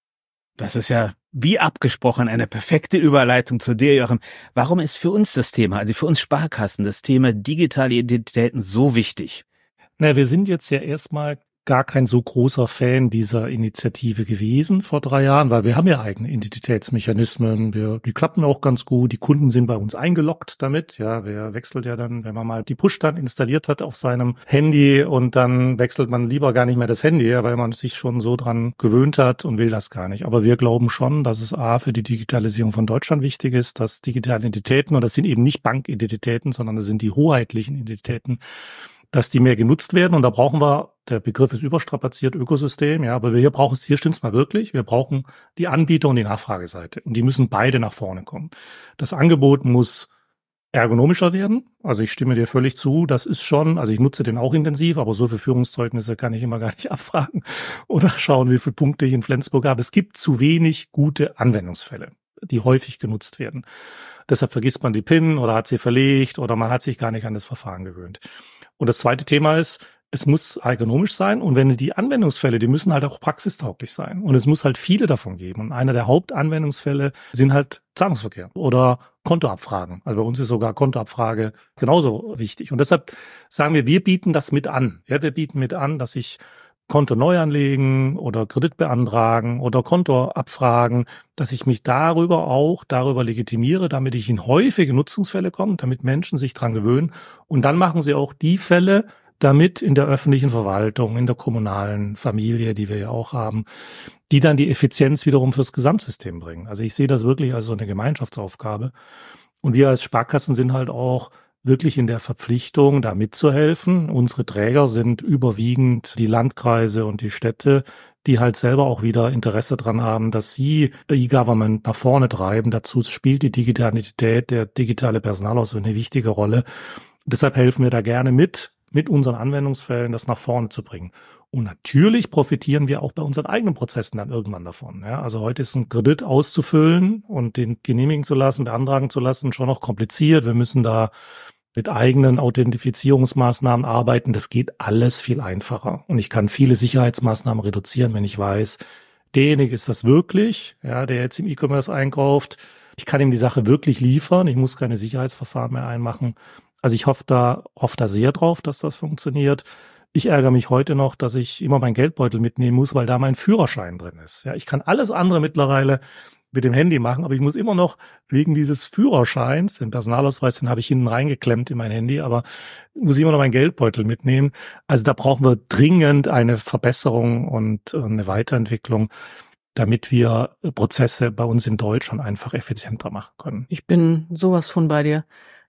Das ist ja wie abgesprochen eine perfekte Überleitung zu dir, Joachim. Warum ist für uns das Thema, also für uns Sparkassen, das Thema digitale Identitäten so wichtig? Na, wir sind jetzt ja erstmal gar kein so großer Fan dieser Initiative gewesen vor 3 Jahren, weil wir haben ja eigene Identitätsmechanismen, die klappen auch ganz gut, die Kunden sind bei uns eingeloggt damit, ja, wer wechselt ja dann, wenn man mal die Push dann installiert hat auf seinem Handy und dann wechselt man lieber gar nicht mehr das Handy, ja, weil man sich schon so dran gewöhnt hat und will das gar nicht. Aber wir glauben schon, dass es für die Digitalisierung von Deutschland wichtig ist, dass digitale Identitäten, und das sind eben nicht Bankidentitäten, sondern das sind die hoheitlichen Identitäten, dass die mehr genutzt werden. Und da brauchen wir, der Begriff ist überstrapaziert, Ökosystem, ja, aber hier stimmt's mal wirklich, wir brauchen die Anbieter- und die Nachfrageseite. Und die müssen beide nach vorne kommen. Das Angebot muss ergonomischer werden. Also ich stimme dir völlig zu, das ist schon, also ich nutze den auch intensiv, aber so für Führungszeugnisse kann ich immer gar nicht abfragen oder schauen, wie viele Punkte ich in Flensburg habe. Es gibt zu wenig gute Anwendungsfälle, die häufig genutzt werden. Deshalb vergisst man die PIN oder hat sie verlegt oder man hat sich gar nicht an das Verfahren gewöhnt. Und das zweite Thema ist, es muss ergonomisch sein und wenn die Anwendungsfälle, die müssen halt auch praxistauglich sein. Und es muss halt viele davon geben. Und einer der Hauptanwendungsfälle sind halt Zahlungsverkehr oder Kontoabfragen. Also bei uns ist sogar Kontoabfrage genauso wichtig. Und deshalb sagen wir bieten das mit an. Ja, wir bieten mit an, dass ich Konto neu anlegen oder Kredit beantragen oder Konto abfragen, dass ich mich darüber legitimiere, damit ich in häufige Nutzungsfälle komme, damit Menschen sich dran gewöhnen. Und dann machen sie auch die Fälle damit in der öffentlichen Verwaltung, in der kommunalen Familie, die wir ja auch haben, die dann die Effizienz wiederum fürs Gesamtsystem bringen. Also ich sehe das wirklich als so eine Gemeinschaftsaufgabe. Und wir als Sparkassen sind halt auch wirklich in der Verpflichtung, da mitzuhelfen. Unsere Träger sind überwiegend die Landkreise und die Städte, die halt selber auch wieder Interesse dran haben, dass sie E-Government nach vorne treiben. Dazu spielt die Digitalität, der digitale Personalausweis eine wichtige Rolle. Deshalb helfen wir da gerne mit unseren Anwendungsfällen, das nach vorne zu bringen. Und natürlich profitieren wir auch bei unseren eigenen Prozessen dann irgendwann davon. Ja, also heute ist ein Kredit auszufüllen und den genehmigen zu lassen, beantragen zu lassen, schon noch kompliziert. Wir müssen da mit eigenen Authentifizierungsmaßnahmen arbeiten. Das geht alles viel einfacher. Und ich kann viele Sicherheitsmaßnahmen reduzieren, wenn ich weiß, derjenige ist das wirklich, ja, der jetzt im E-Commerce einkauft. Ich kann ihm die Sache wirklich liefern. Ich muss keine Sicherheitsverfahren mehr einmachen. Also ich hoffe da sehr drauf, dass das funktioniert. Ich ärgere mich heute noch, dass ich immer meinen Geldbeutel mitnehmen muss, weil da mein Führerschein drin ist. Ja, ich kann alles andere mittlerweile mit dem Handy machen, aber ich muss immer noch wegen dieses Führerscheins, den Personalausweis, den habe ich hinten reingeklemmt in mein Handy, aber muss ich immer noch meinen Geldbeutel mitnehmen. Also da brauchen wir dringend eine Verbesserung und eine Weiterentwicklung, damit wir Prozesse bei uns in Deutschland einfach effizienter machen können. Ich bin sowas von bei dir.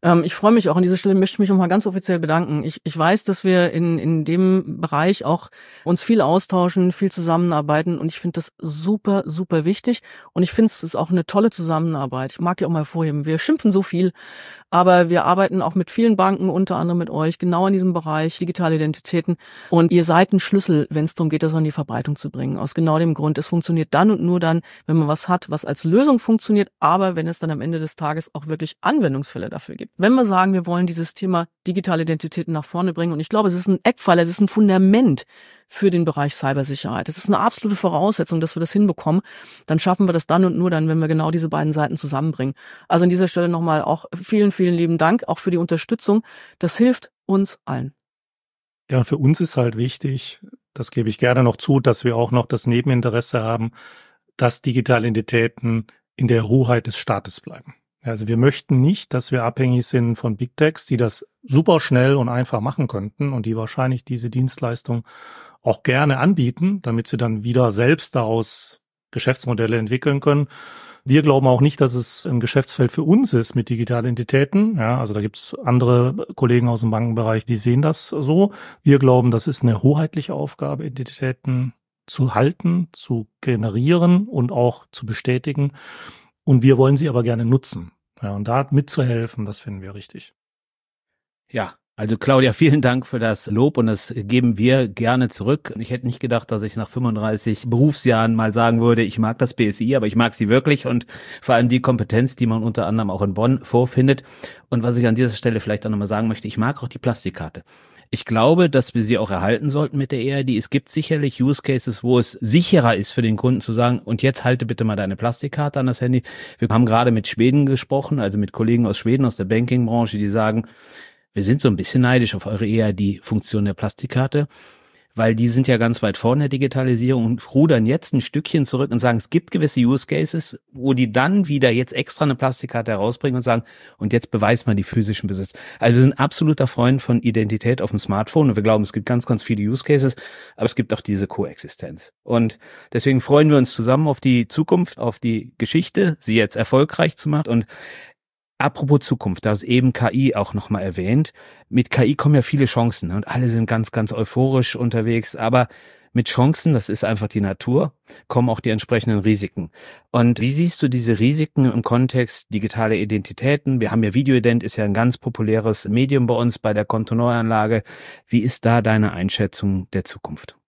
Ich freue mich auch an dieser Stelle, möchte mich nochmal ganz offiziell bedanken. Ich weiß, dass wir in dem Bereich auch uns viel austauschen, viel zusammenarbeiten und ich finde das super, super wichtig und ich finde es ist auch eine tolle Zusammenarbeit. Ich mag ja auch mal hervorheben, wir schimpfen so viel, aber wir arbeiten auch mit vielen Banken, unter anderem mit euch, genau in diesem Bereich digitale Identitäten und ihr seid ein Schlüssel, wenn es darum geht, das an die Verbreitung zu bringen. Aus genau dem Grund, es funktioniert dann und nur dann, wenn man was hat, was als Lösung funktioniert, aber wenn es dann am Ende des Tages auch wirklich Anwendungsfälle dafür gibt. Wenn wir sagen, wir wollen dieses Thema digitale Identitäten nach vorne bringen, und ich glaube, es ist ein Eckpfeiler, es ist ein Fundament für den Bereich Cybersicherheit. Es ist eine absolute Voraussetzung, dass wir das hinbekommen. Dann schaffen wir das dann und nur dann, wenn wir genau diese beiden Seiten zusammenbringen. Also an dieser Stelle nochmal auch vielen, vielen lieben Dank, auch für die Unterstützung. Das hilft uns allen. Ja, für uns ist halt wichtig, das gebe ich gerne noch zu, dass wir auch noch das Nebeninteresse haben, dass digitale Identitäten in der Hoheit des Staates bleiben. Also wir möchten nicht, dass wir abhängig sind von Big Techs, die das super schnell und einfach machen könnten und die wahrscheinlich diese Dienstleistung auch gerne anbieten, damit sie dann wieder selbst daraus Geschäftsmodelle entwickeln können. Wir glauben auch nicht, dass es ein Geschäftsfeld für uns ist mit digitalen Identitäten. Ja, also da gibt's andere Kollegen aus dem Bankenbereich, die sehen das so. Wir glauben, das ist eine hoheitliche Aufgabe, Identitäten zu halten, zu generieren und auch zu bestätigen. Und wir wollen sie aber gerne nutzen. Ja, und da mitzuhelfen, das finden wir richtig. Ja, also Claudia, vielen Dank für das Lob und das geben wir gerne zurück. Ich hätte nicht gedacht, dass ich nach 35 Berufsjahren mal sagen würde, ich mag das BSI, aber ich mag sie wirklich und vor allem die Kompetenz, die man unter anderem auch in Bonn vorfindet. Und was ich an dieser Stelle vielleicht auch nochmal sagen möchte, ich mag auch die Plastikkarte. Ich glaube, dass wir sie auch erhalten sollten mit der EID. Es gibt sicherlich Use Cases, wo es sicherer ist für den Kunden zu sagen, und jetzt halte bitte mal deine Plastikkarte an das Handy. Wir haben gerade mit Schweden gesprochen, also mit Kollegen aus Schweden, aus der Banking-Branche, die sagen, wir sind so ein bisschen neidisch auf eure EID-Funktion der Plastikkarte, weil die sind ja ganz weit vorne in der Digitalisierung und rudern jetzt ein Stückchen zurück und sagen, es gibt gewisse Use Cases, wo die dann wieder jetzt extra eine Plastikkarte herausbringen und sagen, und jetzt beweist man die physischen Besitz. Also wir sind ein absoluter Freund von Identität auf dem Smartphone und wir glauben, es gibt ganz, ganz viele Use Cases, aber es gibt auch diese Koexistenz. Und deswegen freuen wir uns zusammen auf die Zukunft, auf die Geschichte, sie jetzt erfolgreich zu machen. Und apropos Zukunft, da ist eben KI auch nochmal erwähnt. Mit KI kommen ja viele Chancen und alle sind ganz, ganz euphorisch unterwegs, aber mit Chancen, das ist einfach die Natur, kommen auch die entsprechenden Risiken. Und wie siehst du diese Risiken im Kontext digitale Identitäten? Wir haben ja Videoident, ist ja ein ganz populäres Medium bei uns bei der Kontoneuanlage. Wie ist da deine Einschätzung der Zukunft?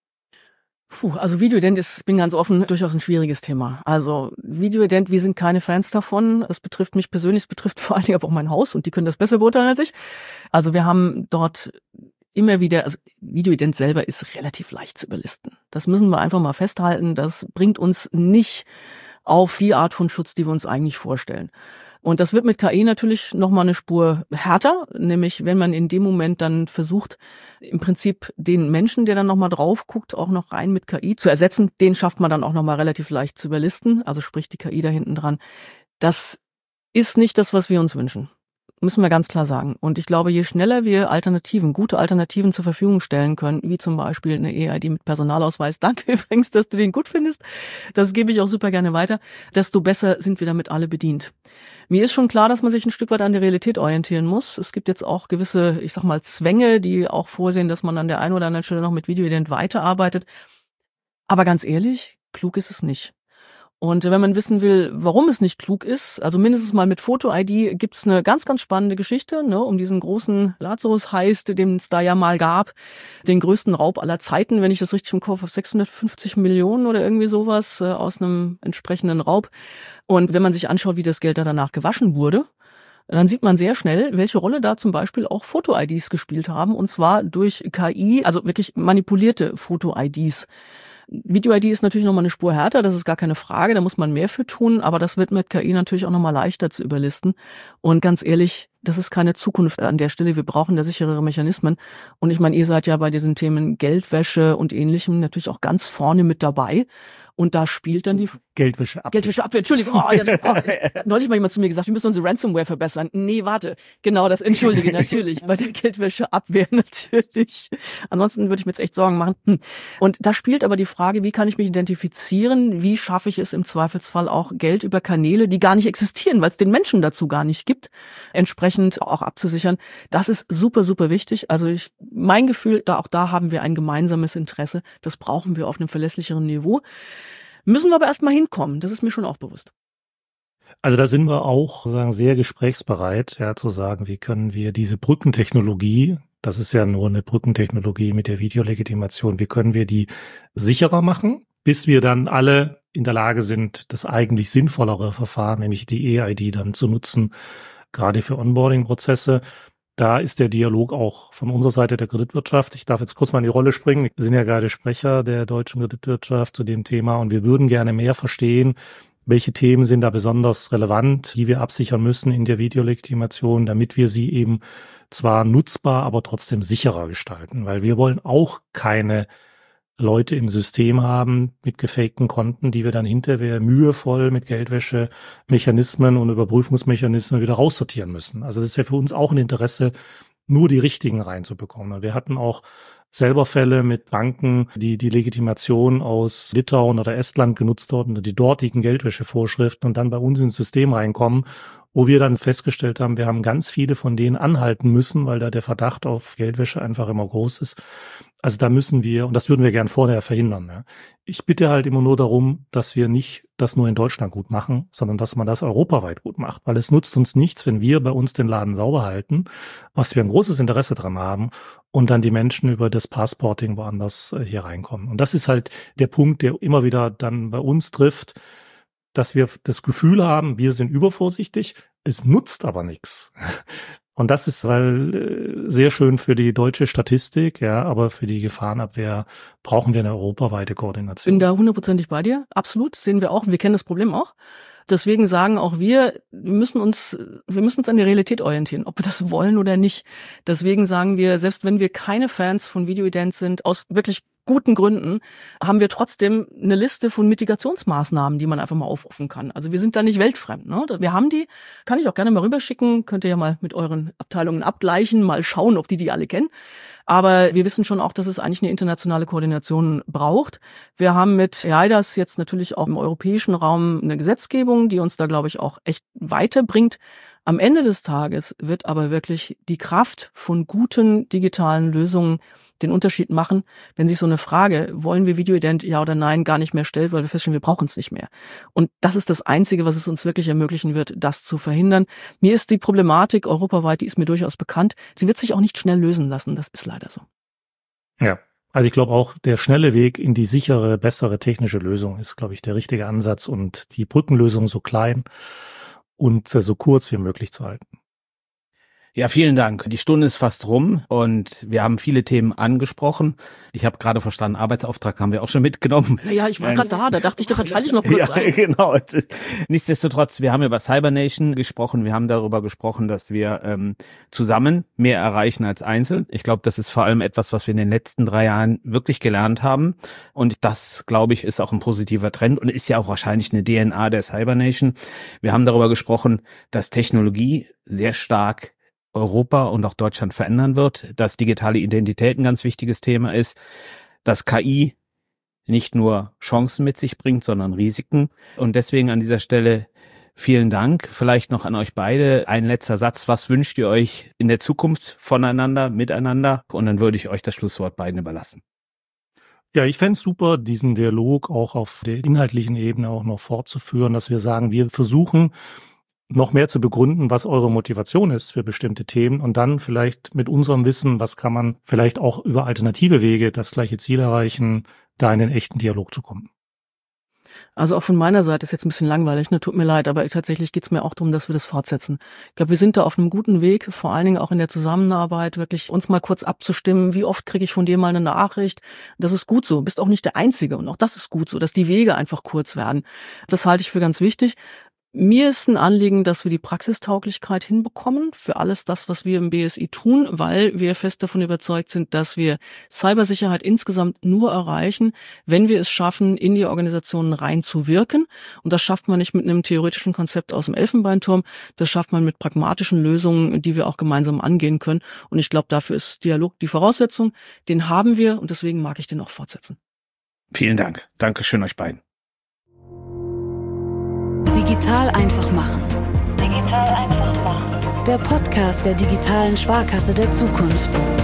Also Videoident ist, bin ganz offen, durchaus ein schwieriges Thema. Also Videoident, wir sind keine Fans davon. Es betrifft mich persönlich, es betrifft vor allen Dingen aber auch mein Haus und die können das besser beurteilen als ich. Also wir haben dort immer wieder, also Videoident selber ist relativ leicht zu überlisten. Das müssen wir einfach mal festhalten. Das bringt uns nicht auf die Art von Schutz, die wir uns eigentlich vorstellen. Und das wird mit KI natürlich nochmal eine Spur härter, nämlich wenn man in dem Moment dann versucht, im Prinzip den Menschen, der dann nochmal drauf guckt, auch noch rein mit KI zu ersetzen, den schafft man dann auch nochmal relativ leicht zu überlisten, also sprich die KI da hinten dran. Das ist nicht das, was wir uns wünschen. Müssen wir ganz klar sagen. Und ich glaube, je schneller wir gute Alternativen zur Verfügung stellen können, wie zum Beispiel eine EID mit Personalausweis, danke übrigens, dass du den gut findest, das gebe ich auch super gerne weiter, desto besser sind wir damit alle bedient. Mir ist schon klar, dass man sich ein Stück weit an der Realität orientieren muss. Es gibt jetzt auch gewisse, ich sag mal, Zwänge, die auch vorsehen, dass man an der einen oder anderen Stelle noch mit Videoident weiterarbeitet. Aber ganz ehrlich, klug ist es nicht. Und wenn man wissen will, warum es nicht klug ist, also mindestens mal mit Foto-ID, gibt's eine ganz, ganz spannende Geschichte, ne, um diesen großen Lazarus-Heist, den es da ja mal gab, den größten Raub aller Zeiten, wenn ich das richtig im Kopf habe, 650 Millionen oder irgendwie sowas aus einem entsprechenden Raub. Und wenn man sich anschaut, wie das Geld da danach gewaschen wurde, dann sieht man sehr schnell, welche Rolle da zum Beispiel auch Foto-IDs gespielt haben, und zwar durch KI, also wirklich manipulierte Foto-IDs. Video-ID ist natürlich nochmal eine Spur härter, das ist gar keine Frage, da muss man mehr für tun, aber das wird mit KI natürlich auch nochmal leichter zu überlisten. Und ganz ehrlich, das ist keine Zukunft an der Stelle, wir brauchen da sicherere Mechanismen. Und ich meine, ihr seid ja bei diesen Themen Geldwäsche und Ähnlichem natürlich auch ganz vorne mit dabei. Und da spielt dann die Geldwäscheabwehr, Entschuldigung. Neulich mal jemand zu mir gesagt, wir müssen unsere Ransomware verbessern. Nee, warte. Genau, das entschuldige natürlich. Bei der Geldwäscheabwehr natürlich. Ansonsten würde ich mir jetzt echt Sorgen machen. Und da spielt aber die Frage, wie kann ich mich identifizieren? Wie schaffe ich es im Zweifelsfall auch Geld über Kanäle, die gar nicht existieren, weil es den Menschen dazu gar nicht gibt, entsprechend auch abzusichern? Das ist super, super wichtig. Also mein Gefühl, auch da haben wir ein gemeinsames Interesse. Das brauchen wir auf einem verlässlicheren Niveau. Müssen wir aber erstmal hinkommen, das ist mir schon auch bewusst. Also da sind wir auch sehr gesprächsbereit, zu sagen, wie können wir diese Brückentechnologie, das ist ja nur eine Brückentechnologie mit der Videolegitimation, wie können wir die sicherer machen, bis wir dann alle in der Lage sind, das eigentlich sinnvollere Verfahren, nämlich die eID dann zu nutzen, gerade für Onboarding-Prozesse. Da ist der Dialog auch von unserer Seite der Kreditwirtschaft. Ich darf jetzt kurz mal in die Rolle springen. Wir sind ja gerade Sprecher der deutschen Kreditwirtschaft zu dem Thema und wir würden gerne mehr verstehen, welche Themen sind da besonders relevant, die wir absichern müssen in der Videolegitimation, damit wir sie eben zwar nutzbar, aber trotzdem sicherer gestalten. Weil wir wollen auch keine Leute im System haben mit gefakten Konten, die wir dann hinterher mühevoll mit Geldwäschemechanismen und Überprüfungsmechanismen wieder raussortieren müssen. Also das ist ja für uns auch ein Interesse, nur die richtigen reinzubekommen. Und wir hatten auch selber Fälle mit Banken, die die Legitimation aus Litauen oder Estland genutzt hatten und die dortigen Geldwäschevorschriften und dann bei uns ins System reinkommen, wo wir dann festgestellt haben, wir haben ganz viele von denen anhalten müssen, weil da der Verdacht auf Geldwäsche einfach immer groß ist. Also da müssen wir, und das würden wir gern vorher verhindern. Ja. Ich bitte halt immer nur darum, dass wir nicht das nur in Deutschland gut machen, sondern dass man das europaweit gut macht, weil es nutzt uns nichts, wenn wir bei uns den Laden sauber halten, was wir ein großes Interesse dran haben und dann die Menschen über das Passporting woanders hier reinkommen. Und das ist halt der Punkt, der immer wieder dann bei uns trifft, dass wir das Gefühl haben, wir sind übervorsichtig, es nutzt aber nichts. Und das ist sehr schön für die deutsche Statistik, aber für die Gefahrenabwehr brauchen wir eine europaweite Koordination. Bin da 100% bei dir, absolut, sehen wir auch, wir kennen das Problem auch. Deswegen sagen auch wir müssen uns an der Realität orientieren, ob wir das wollen oder nicht. Deswegen sagen wir, selbst wenn wir keine Fans von Videoident sind, aus wirklich guten Gründen, haben wir trotzdem eine Liste von Mitigationsmaßnahmen, die man einfach mal aufrufen kann. Also wir sind da nicht weltfremd. Ne? Wir haben die, kann ich auch gerne mal rüberschicken, könnt ihr ja mal mit euren Abteilungen abgleichen, mal schauen, ob die alle kennen. Aber wir wissen schon auch, dass es eigentlich eine internationale Koordination braucht. Wir haben mit EIDAS jetzt natürlich auch im europäischen Raum eine Gesetzgebung, die uns da, glaube ich, auch echt weiterbringt. Am Ende des Tages wird aber wirklich die Kraft von guten digitalen Lösungen den Unterschied machen, wenn sich so eine Frage, wollen wir Videoident, ja oder nein, gar nicht mehr stellt, weil wir feststellen, wir brauchen es nicht mehr. Und das ist das Einzige, was es uns wirklich ermöglichen wird, das zu verhindern. Mir ist die Problematik europaweit, die ist mir durchaus bekannt. Sie wird sich auch nicht schnell lösen lassen. Das ist leider so. Ja, also ich glaube auch, der schnelle Weg in die sichere, bessere technische Lösung ist, glaube ich, der richtige Ansatz und die Brückenlösung so klein und so kurz wie möglich zu halten. Ja, vielen Dank. Die Stunde ist fast rum und wir haben viele Themen angesprochen. Ich habe gerade verstanden, Arbeitsauftrag haben wir auch schon mitgenommen. Ja, ich war gerade da dachte ich, da verteile ich noch kurz ein. Genau. Nichtsdestotrotz, wir haben über Cybernation gesprochen, wir haben darüber gesprochen, dass wir zusammen mehr erreichen als einzeln. Ich glaube, das ist vor allem etwas, was wir in den letzten 3 Jahren wirklich gelernt haben und das, glaube ich, ist auch ein positiver Trend und ist ja auch wahrscheinlich eine DNA der Cybernation. Wir haben darüber gesprochen, dass Technologie sehr stark Europa und auch Deutschland verändern wird, dass digitale Identität ein ganz wichtiges Thema ist, dass KI nicht nur Chancen mit sich bringt, sondern Risiken. Und deswegen an dieser Stelle vielen Dank. Vielleicht noch an euch beide ein letzter Satz. Was wünscht ihr euch in der Zukunft voneinander, miteinander? Und dann würde ich euch das Schlusswort beiden überlassen. Ja, ich fände es super, diesen Dialog auch auf der inhaltlichen Ebene auch noch fortzuführen, dass wir sagen, wir versuchen, noch mehr zu begründen, was eure Motivation ist für bestimmte Themen und dann vielleicht mit unserem Wissen, was kann man vielleicht auch über alternative Wege das gleiche Ziel erreichen, da in den echten Dialog zu kommen. Also auch von meiner Seite ist jetzt ein bisschen langweilig, tut mir leid, aber tatsächlich geht's mir auch darum, dass wir das fortsetzen. Ich glaube, wir sind da auf einem guten Weg, vor allen Dingen auch in der Zusammenarbeit, wirklich uns mal kurz abzustimmen, wie oft kriege ich von dir mal eine Nachricht. Das ist gut so, du bist auch nicht der Einzige und auch das ist gut so, dass die Wege einfach kurz werden. Das halte ich für ganz wichtig. Mir ist ein Anliegen, dass wir die Praxistauglichkeit hinbekommen für alles das, was wir im BSI tun, weil wir fest davon überzeugt sind, dass wir Cybersicherheit insgesamt nur erreichen, wenn wir es schaffen, in die Organisationen reinzuwirken. Und das schafft man nicht mit einem theoretischen Konzept aus dem Elfenbeinturm, das schafft man mit pragmatischen Lösungen, die wir auch gemeinsam angehen können. Und ich glaube, dafür ist Dialog die Voraussetzung. Den haben wir und deswegen mag ich den auch fortsetzen. Vielen Dank. Dankeschön euch beiden. Digital einfach machen. Digital einfach machen. Der Podcast der digitalen Sparkasse der Zukunft.